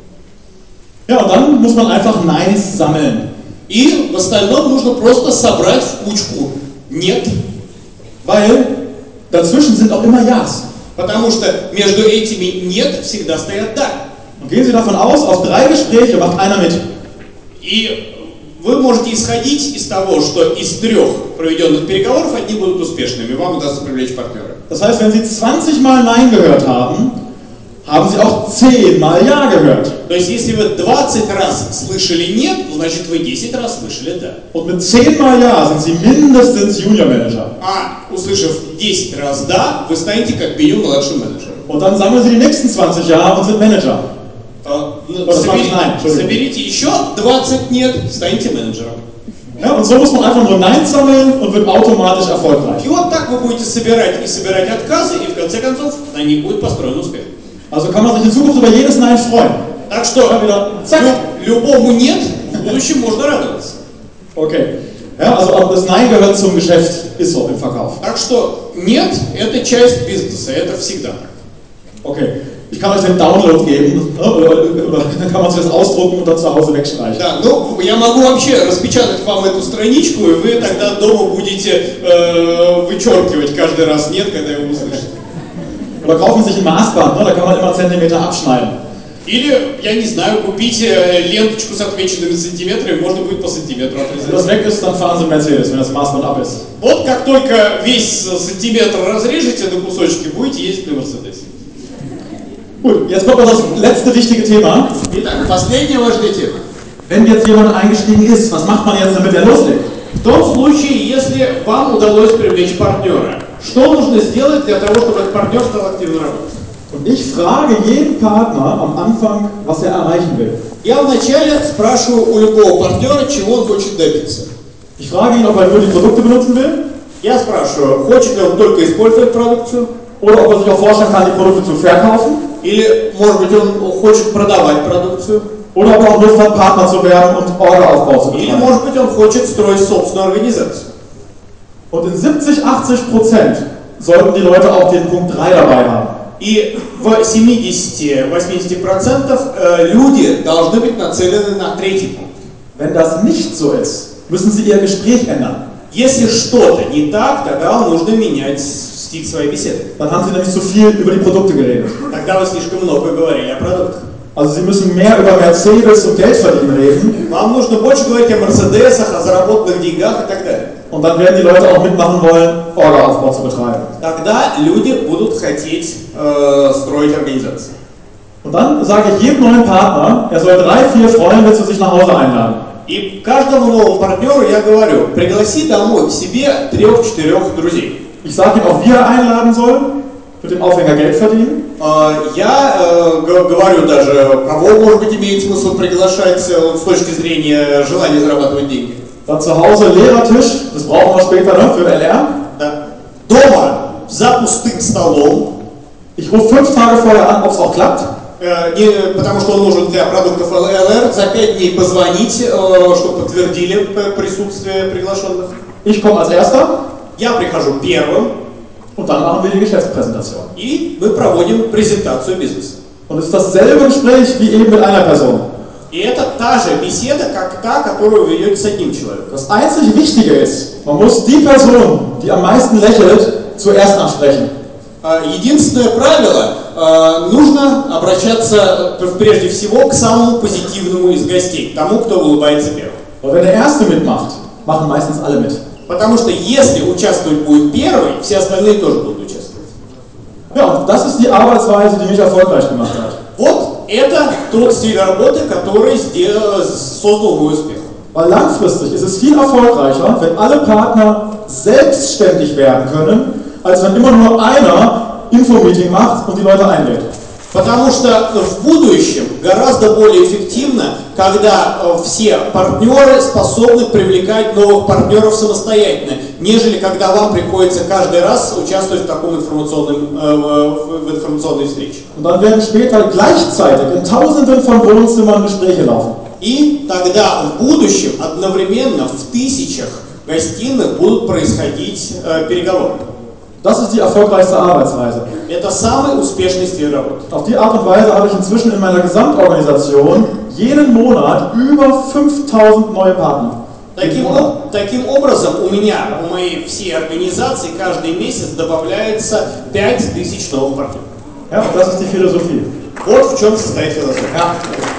Ja, und dann muss man einfach Neins sammeln. И в остальном нужно просто собрать в кучку «нет». Weil dazwischen sind auch immer Ja's. Потому что между этими «нет» всегда стоят «да». Und gehen Sie davon aus, auf drei Gespräche macht einer mit. И вы можете исходить из того, что из трех проведенных переговоров одни будут успешными, вам удастся привлечь партнера. Das heißt, wenn Sie zwanzig Mal Nein gehört haben, haben Sie auch zehn Mal Ja gehört. То есть, если вы двадцать раз слышали «нет», значит, вы десять раз слышали «да». Und mit zehn Mal Ja sind Sie mindestens Junior Manager. А услышав десять раз «да», вы станете как минимум младшим менеджером. Und dann sammeln Sie die nächsten zwanzig Ja und sind Manager. Соберите, соберите еще двадцать «нет», станете менеджером. Ja, und so muss man einfach nur Nein sammeln und wird automatisch erfolgreich. И вот так вы будете собирать и собирать отказы, и в конце концов на них будет построен успех. Also kann man sich in Zukunft über jedes Nein freuen. Так что лю, любому «нет» в будущем можно радоваться. Okay. Ja, also das Nein gehört zum Geschäft, ist so im Verkauf. Так что «нет» — это часть бизнеса, это всегда так. Okay. Ich kann euch den Download geben, oder, oder, oder dann kann man sich das ausdrucken und dann zu Hause wegstreichen. Да, ну, я могу вообще распечатать вам эту страничку, и вы тогда дома будете э, вычеркивать каждый раз «нет», когда его услышите. Oder kaufen sich ein Maßband, ne? Da kann man immer Zentimeter abschneiden. Или, я не знаю, купите ленточку с отмеченными сантиметрами, можно будет по сантиметру отрезать. Wenn das weg ist, dann fahren Sie Mercedes, wenn das Maßband ab ist. Вот как только весь сантиметр разрежете на кусочки, будете ездить на Мерседесе. Gut, jetzt kommt noch das letzte wichtige Thema. Итак, последняя важная тема. Wenn jetzt jemand eingestiegen ist, was macht man jetzt, damit er loslegt? В том случае, если вам удалось привлечь партнера, что нужно сделать для того, чтобы этот партнер стал активно работать? Und ich frage jeden Partner am Anfang, was er erreichen will. Я вначале спрашиваю у любого партнера, чего он хочет добиться. Ich frage ihn, ob er nur die Produkte benutzen will. Я спрашиваю, хочет ли он только использовать продукцию, oder ob er sich auch vorstellen kann, die Produkte zu verkaufen. Или, может быть, он хочет продавать продукцию. Oder ob er auch Lust hat, Partner zu werden und Orderaufbau zu betreiben. Или, может быть, он хочет строить собственную организацию. Und in siebzig, achtzig Prozent sollten die Leute auch den Punkt drei dabei haben. И в семьдесят-восемьдесят процентов люди должны быть нацелены на третий пункт. Wenn das nicht so ist, müssen sie ihr Gespräch ändern. Если что-то не так, тогда нужно менять стиль своей беседы. Dann haben sie nämlich zu viel über die Produkte geredet. Тогда вы слишком много говорили о продуктах. Also sie müssen mehr über Mercedes und Geld verdienen reden. Вам нужно больше говорить о Мерседесах, о заработанных деньгах и так далее. Und dann werden die Leute auch mitmachen wollen, Orderaufbau zu betreiben. Тогда люди будут хотеть äh, строить организации. Und dann sage ich jedem neuen Partner, er soll drei, vier Freunde zu sich nach Hause einladen. И каждому новому партнеру я говорю, пригласи домой к себе трех-четырех друзей. Ich sage ihm auch, wie er einladen soll, mit dem Aufhänger Geld verdienen. Я äh, говорю даже, кого, может быть, имеет смысл приглашать с точки зрения желания зарабатывать деньги. Dann zu Hause Lehrertisch, das brauchen wir später, ne, für L R. Да. Дома за пустым столом. Ich rufe fünf Tage vorher an, ob es auch klappt. Äh, не, потому что он нужен для продуктов L R, за пять дней позвонить, äh, чтобы подтвердили присутствие приглашенных. Ich komme als Erster. Я прихожу первым. Und dann machen wir die Geschäftspräsentation. И мы проводим презентацию бизнеса. Und es ist dasselbe Gespräch wie eben mit einer Person. И это та же беседа, как та, которую вы ведете с одним человеком. Das einzig Wichtige ist, man muss die Person, die am meisten lächelt, zuerst ansprechen. Единственное правило, нужно обращаться прежде всего к самому позитивному из гостей, к тому, кто улыбается первым. Und wenn der Erste mitmacht, machen meistens alle mit. Потому что если участвовать будет первый, все остальные тоже будут участвовать. Ja, und das ist die Arbeitsweise, die mich erfolgreich gemacht hat. Вот это тот стиль работы, который сделал, создал мой успех. Weil langfristig ist es viel erfolgreicher, wenn alle Partner selbstständig werden können, als wenn immer nur einer Info-Meeting macht und die Leute einlädt. Потому что в будущем гораздо более эффективно, когда все партнеры способны привлекать новых партнеров самостоятельно, нежели когда вам приходится каждый раз участвовать в таком информационном, äh, в информационной встрече. Und dann werden später gleichzeitig in Tausenden von Wohnzimmern Gespräche laufen. И тогда в будущем одновременно в тысячах гостиных будут происходить äh, переговоры. Das ist die erfolgreichste Arbeitsweise. Это самый успешный стиль работы. Auf die Art und Weise habe ich inzwischen in meiner Gesamtorganisation jeden Monat über fünftausend neue Partner. Таким, таким образом, у меня, у моей всей организации каждый месяц добавляется пять тысяч новых партнеров. Ja, und das ist die Philosophie. Вот в чем состоит философия. Ja.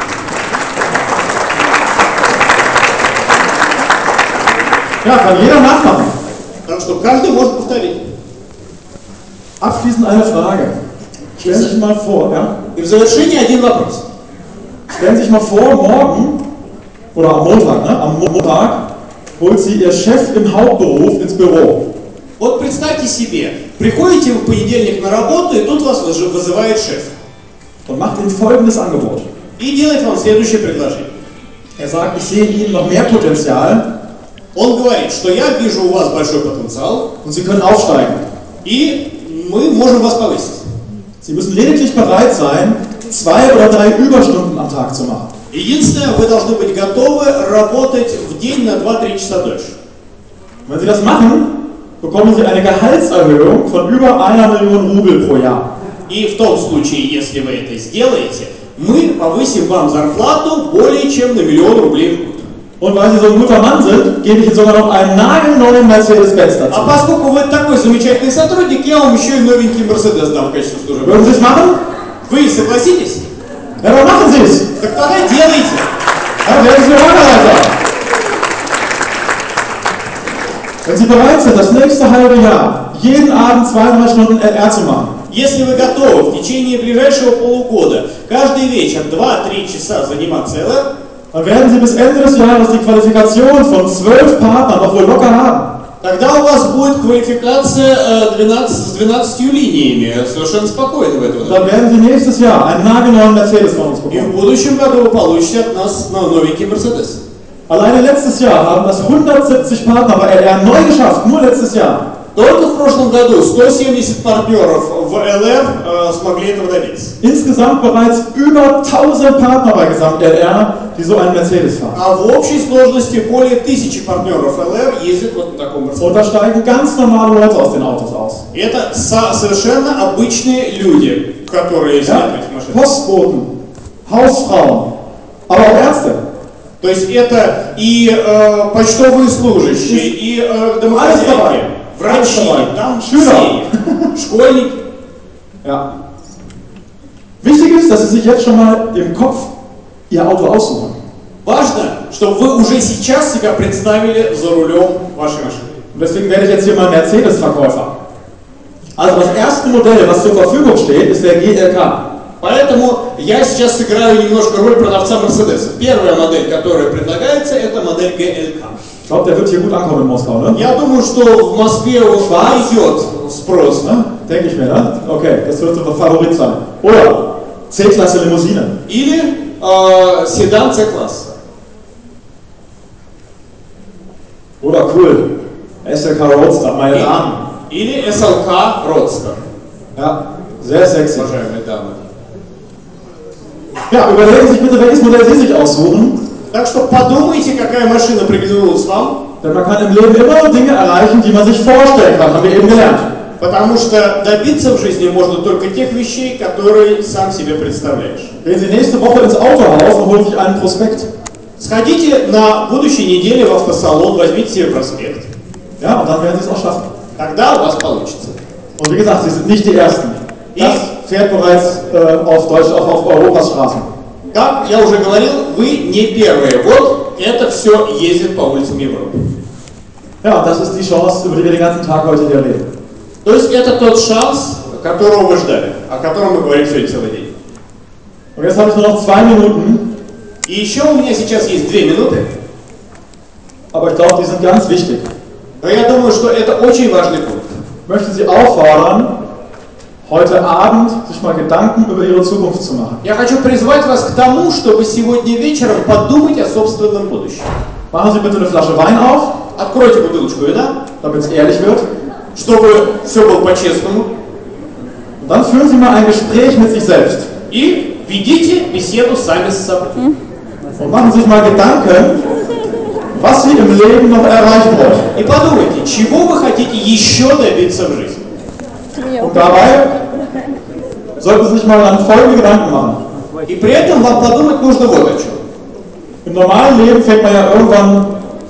Ja, kann jeder nachmachen. Так что каждый может повторить. Abschließend eine Frage. Stellen Sie sich mal vor, ja? И в завершении один вопрос. Stellen Sie sich mal vor, morgen oder am Montag, ne? Am Montag holt Sie Ihr Chef im Hauptberuf ins Büro. Вот представьте себе, приходите в понедельник на работу, и тут вас вызывает шеф. Und macht Ihnen folgendes Angebot. И делает вам следующее предложение. Er sagt, ich sehe in Ihnen noch mehr Potenzial. Он говорит, что я вижу у вас большой потенциал. Und Sie können aufsteigen. И мы можем вас повысить. Sie müssen lediglich bereit sein, zwei oder drei Überstunden am Tag zu machen. Единственное, вы должны быть готовы работать в день на два-три часа дольше. Wenn Sie das machen, bekommen Sie eine Gehaltserhöhung von über einer Million Rubel pro Jahr. И в том случае, если вы это сделаете, мы повысим вам зарплату более чем на миллион рублей в год. Und weil Sie so ein guter Mann sind, gebe ich Ihnen sogar noch einen nagelneuen Mercedes-Benz dazu. А поскольку вы такой замечательный сотрудник, я вам еще и новенький Мерседес дам в качестве служебного. Würden Sie es machen? Вы согласитесь? Ja, dann machen Sie es. Так тогда делайте. Ja, werden Sie Orderleiter. Wenn Sie bereit sind, das nächste halbe Jahr jeden Abend zwei, drei Stunden L R zu machen, Если вы готовы в течение ближайшего полугода каждый вечер два-три часа заниматься эл эр, Dann werden Sie bis Ende des Jahres die Qualifikation von zwölf Partnern doch wohl locker haben. Тогда у вас будет квалификация двенадцать, с двенадцатью линиями, совершенно спокойно в этом. Und dann werden Sie nächstes Jahr einen nagelneuen Mercedes von uns И в bekommen. будущем году вы получите от нас новенький Мерседес. Alleine letztes Jahr haben das hundertsiebzig Partner bei L R neu geschafft, nur letztes Jahr. Только в прошлом году сто семьдесят партнеров в эл эр äh, смогли этого добиться. Insgesamt bereits über tausend Partner bei Gesamt L R, die so einen Mercedes fahren. А в общей сложности более тысячи партнеров эл эр ездят вот на таком Мерседесе. Und da steigen ganz normale Leute aus den Autos aus. И это совершенно обычные люди, которые сидят Ja? в этих машинах. Postboten, Hausfrauen, aber auch Ärzte. То есть это и э, почтовые служащие, и э, домохозяйки, врачи, там все, школьники. Ja. Wichtig ist, dass Sie sich jetzt schon mal im Kopf Ihr Auto aussuchen. Важно, чтобы вы уже сейчас себя представили за рулем вашей машины. Und deswegen werde ich jetzt hier mal Mercedes-Verkäufer. Also das erste Modell, was zur Verfügung steht, ist der G L K. Поэтому я сейчас сыграю немножко роль продавца Мерседеса. Первая модель, которая предлагается, это модель джи эл кей. Ich glaube, der wird hier gut ankommen in Moskau, ne? Я думаю, что в Москве он идет спрос. Ne? Denke ich mir, ne? Okay, das wird unser Favorit sein. Oder C-Klasse Limousine. Или äh, седан С-класса. Oder cool, S L K Roadster, meine Damen. Или эс эл кей Roadster. Ja, sehr sexy. Уважаемые дамы. Ja, überlegen Sie sich bitte, welches Modell Sie sich aussuchen. Так что подумайте, какая машина приглянулась вам. Denn man kann im Leben immer Dinge erreichen, die man sich vorstellen kann, haben wir eben gelernt. Потому что добиться в жизни можно только тех вещей, которые сам себе представляешь. Gehen Sie nächste Woche ins Autohaus und holen sich einen Prospekt. Sходите на будущей неделе в автосалон, возьмите себе проспект. Ja, und dann werden Sie es auch schaffen. Тогда у вас получится. Und wie gesagt, Sie sind nicht die Ersten. Das fährt bereits äh, auf, Deutsch, auf, auf Europas Straßen. Как я уже говорил, вы не первые. Вот это все ездит по улицам Европы. Ja, und das ist die Chance, über die wir den ganzen Tag heute hier reden. То есть это тот шанс, которого вы ждали, о котором мы говорим сегодня целый день. Und jetzt habe ich nur noch zwei Minuten. И еще у меня сейчас есть две минуты. Aber ich glaube, die sind ganz wichtig. Но я думаю, что это очень важный пункт. Ich möchte Sie auffordern, heute Abend sich mal Gedanken über Ihre Zukunft zu machen. Я хочу призвать вас к тому, чтобы сегодня вечером подумать о собственном будущем. Machen Sie bitte eine Flasche Wein auf, Откройте бутылочку вина, damit es ehrlich wird. чтобы все было по-честному. Und dann führen Sie mal ein Gespräch mit sich selbst. И ведите беседу сами с собой. Und machen Sie sich mal Gedanken, was Sie im Leben noch erreichen wollen. И подумайте, чего вы хотите еще добиться в жизни. Und dabei sollten Sie sich mal dann folgende Gedanken machen. И при этом вам подумать нужно вот о чем. Im normalen Leben fängt man ja irgendwann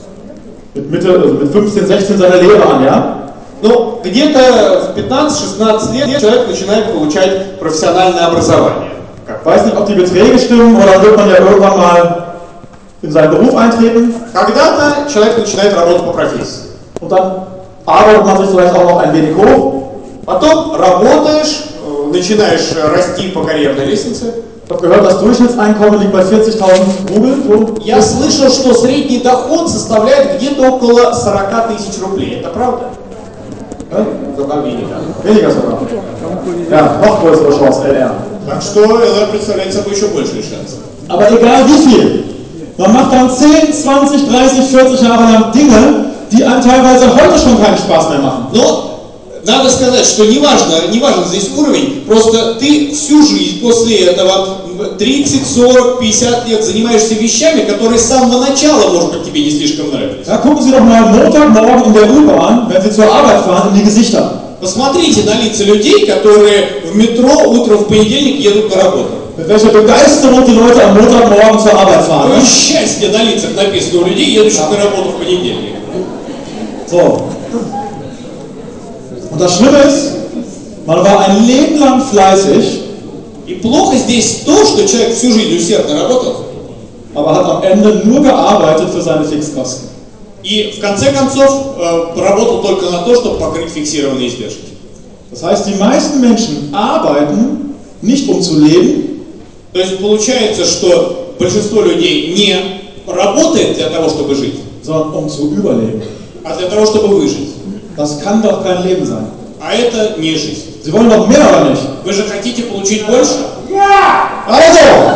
mit Mitte, also mit fünfzehn, sechzehn seine Lehre an, ja? Ну, где-то в пятнадцать-шестнадцать лет человек начинает получать профессиональное образование. Ich weiß nicht, ob die Beträge stimmen oder wird man ja irgendwann mal in seinen Beruf eintreten. Когда-то человек начинает работать по профессии. Und dann arbeitet man sich vielleicht auch noch ein wenig hoch. Потом работаешь, начинаешь расти по карьерной лестнице. Ich habe gehört, das Durchschnittseinkommen liegt bei vierzigtausend Rubel. So. Я слышал, что средний доход составляет где-то около сорок тысяч рублей. Это правда? Ja? Sogar weniger. Weniger sogar. Ja, noch größere Chance, L R. Так что эл эр представляет собой еще большие шансы. Aber egal wie viel, man macht dann zehn, zwanzig, dreißig, vierzig Jahre lang Dinge, die einem teilweise heute schon keinen Spaß mehr machen. Но надо сказать, что не важно, не важен здесь уровень, просто ты всю жизнь после этого тридцать, сорок, пятьдесят лет занимаешься вещами, которые с самого начала, может быть, тебе не слишком нравились. Ja, gucken Sie doch mal Montagmorgen in der U-Bahn, wenn Sie zur Arbeit fahren, in die Gesichter. Посмотрите на лица людей, которые в метро утром в понедельник едут на работу. Mit welcher Begeisterung die Leute am Montagmorgen zur Arbeit fahren. Какое Ne? счастье на лицах написано у людей, едущих на работу в понедельник. So. Und das Schlimme ist, man war ein Leben lang fleißig, И плохо здесь то, что человек всю жизнь усердно работал, aber hat am Ende nur gearbeitet für seine Fixkosten. и в конце концов э, работал только на то, чтобы покрыть фиксированные издержки. Das heißt, die meisten Menschen arbeiten nicht um zu leben, То есть получается, что большинство людей не работает для того, чтобы жить, sondern um zu überleben. а для того, чтобы выжить. Das kann doch kein Leben sein. А это не жизнь. Sie wollen doch mehr oder nicht? Вы же хотите получить больше? Also!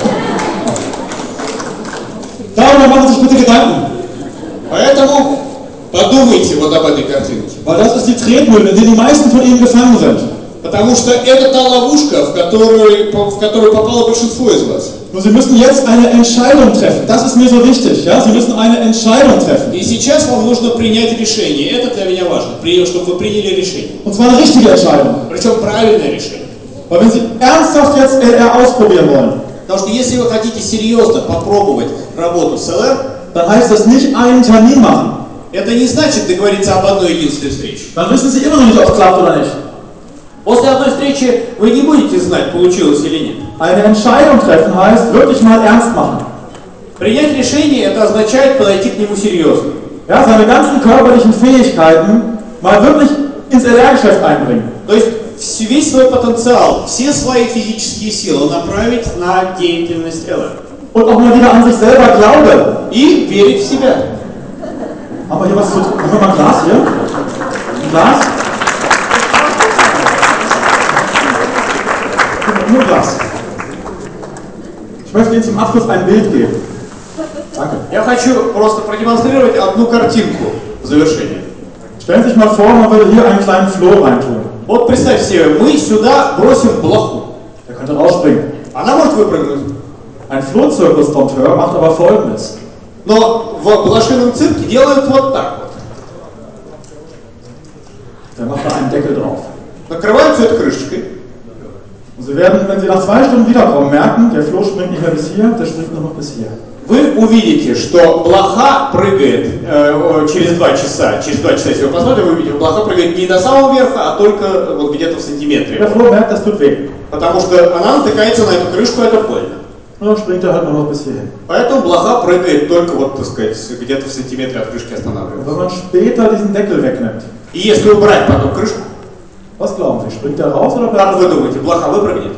Darüber machen Sie sich bitte Gedanken. Поэтому подумайте вот об этой картинке. Weil das ist die Tretmühle, in der die meisten von Ihnen gefangen sind. Потому что это та ловушка, в которую, в которую попало большинство из вас. Nur Sie müssen jetzt eine Entscheidung treffen. Das ist mir so wichtig. Ja? Sie müssen eine Entscheidung treffen. И сейчас вам нужно принять решение. Это для меня важно, чтобы вы приняли решение. Und zwar eine richtige Entscheidung. Причем правильное решение. Weil wenn Sie ernsthaft jetzt L R ausprobieren wollen, Потому что если вы хотите серьезно попробовать работу с эл эр, dann heißt das nicht einen Termin machen. это не значит договориться об одной единственной встрече. Dann wissen Sie immer noch nicht, ob es klappt oder nicht. После одной встречи вы не будете знать, получилось или нет. Eine Entscheidung treffen heißt wirklich mal ernst machen. Принять решение, это означает подойти к нему серьезно. Ja, seine ganzen körperlichen Fähigkeiten mal wirklich ins L R-Geschäft einbringen. То есть весь свой потенциал, все свои физические силы направить на деятельность эл эр. Und auch mal wieder an sich selber glaube. И верить в себя. Haben wir hier was zu tun? Haben wir mal ein Glas hier? Ein Glas? Nur ein Glas. Ich möchte Ihnen zum Abschluss ein Bild geben. Danke. Я хочу просто продемонстрировать одну картинку в завершение. Stellen Sie sich mal vor, man würde hier einen kleinen Floh reintun. Вот представьте себе, мы сюда бросим блоху. Der könnte rausspringen. Она может выпрыгнуть. Ein Flohzirkusdompteur macht aber Folgendes. Но в блошином цирке делают вот так вот. Der macht da einen Deckel drauf. Накрывают все это крышечкой. Und Sie werden, wenn Sie nach zwei Stunden wiederkommen, merken, der Floh springt nicht mehr bis hier, der springt nur noch bis hier. Вы увидите, что блоха прыгает э, через два часа. Через два часа, если вы посмотрите, вы увидите, блоха прыгает не до самого верха, а только вот где-то в сантиметре. Der Floh merkt, das tut weh. Потому что она натыкается на эту крышку, это больно. Und dann springt er halt nur noch bis hierhin. Поэтому блоха прыгает только вот, так сказать, где-то в сантиметре от крышки останавливается. Und wenn man später diesen Deckel wegnimmt, И если убрать потом крышку, was glauben Sie, springt er raus oder как bleibt вы er? думаете, блоха выпрыгнет?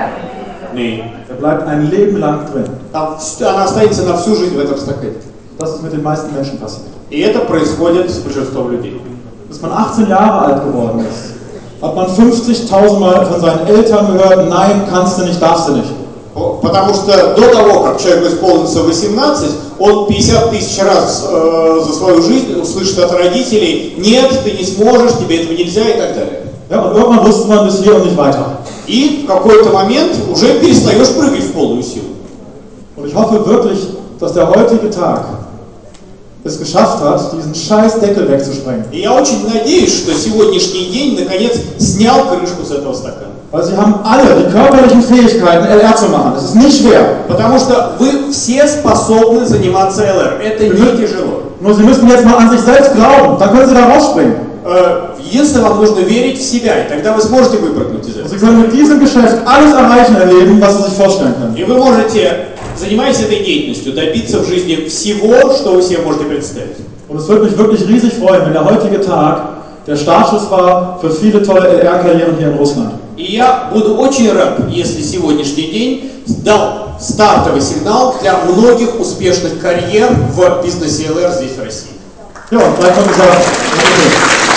Нет. Er bleibt ein Leben lang drin. Там она останется на всю жизнь в этом стакане. Das ist mit den meisten Menschen passiert. И это происходит с большинством людей. Bis man achtzehn Jahre alt geworden ist, hat man fünfzigtausend Mal von seinen Eltern gehört, nein, kannst du nicht, darfst du nicht. Потому что до того, как человеку исполнится восемнадцать, он пятьдесят тысяч раз э, за свою жизнь услышит от родителей: нет, ты не сможешь, тебе этого нельзя и так далее. Ja, und irgendwann wusste man bis hier und nicht weiter. И в какой-то момент уже перестаешь прыгать в полную силу. Und ich hoffe wirklich, dass der heutige Tag es geschafft hat, diesen scheiß Deckel wegzusprengen. И я очень надеюсь, что сегодняшний день наконец снял крышку с этого стакана. Weil sie haben alle die körperlichen Fähigkeiten, L R zu machen. Das ist nicht schwer. Потому что вы все способны заниматься эл эр. Это не тяжело. Nur sie müssen jetzt mal an sich selbst glauben. Dann können sie da rausspringen. Единственное, вам нужно верить в себя, и тогда вы сможете выпрыгнуть из этого. Sie können mit diesem Geschäft alles erreichen im Leben, was sie sich vorstellen können. И вы можете, занимаясь этой деятельностью, добиться в жизни всего, что вы себе можете представить. Und es würde mich wirklich riesig freuen, wenn der heutige Tag der Startschuss war für viele tolle L R-Karrieren hier in Russland. И я буду очень рад, если сегодняшний день дал стартовый сигнал для многих успешных карьер в бизнесе эл эр здесь, в России. Ja, und vielleicht noch gesagt.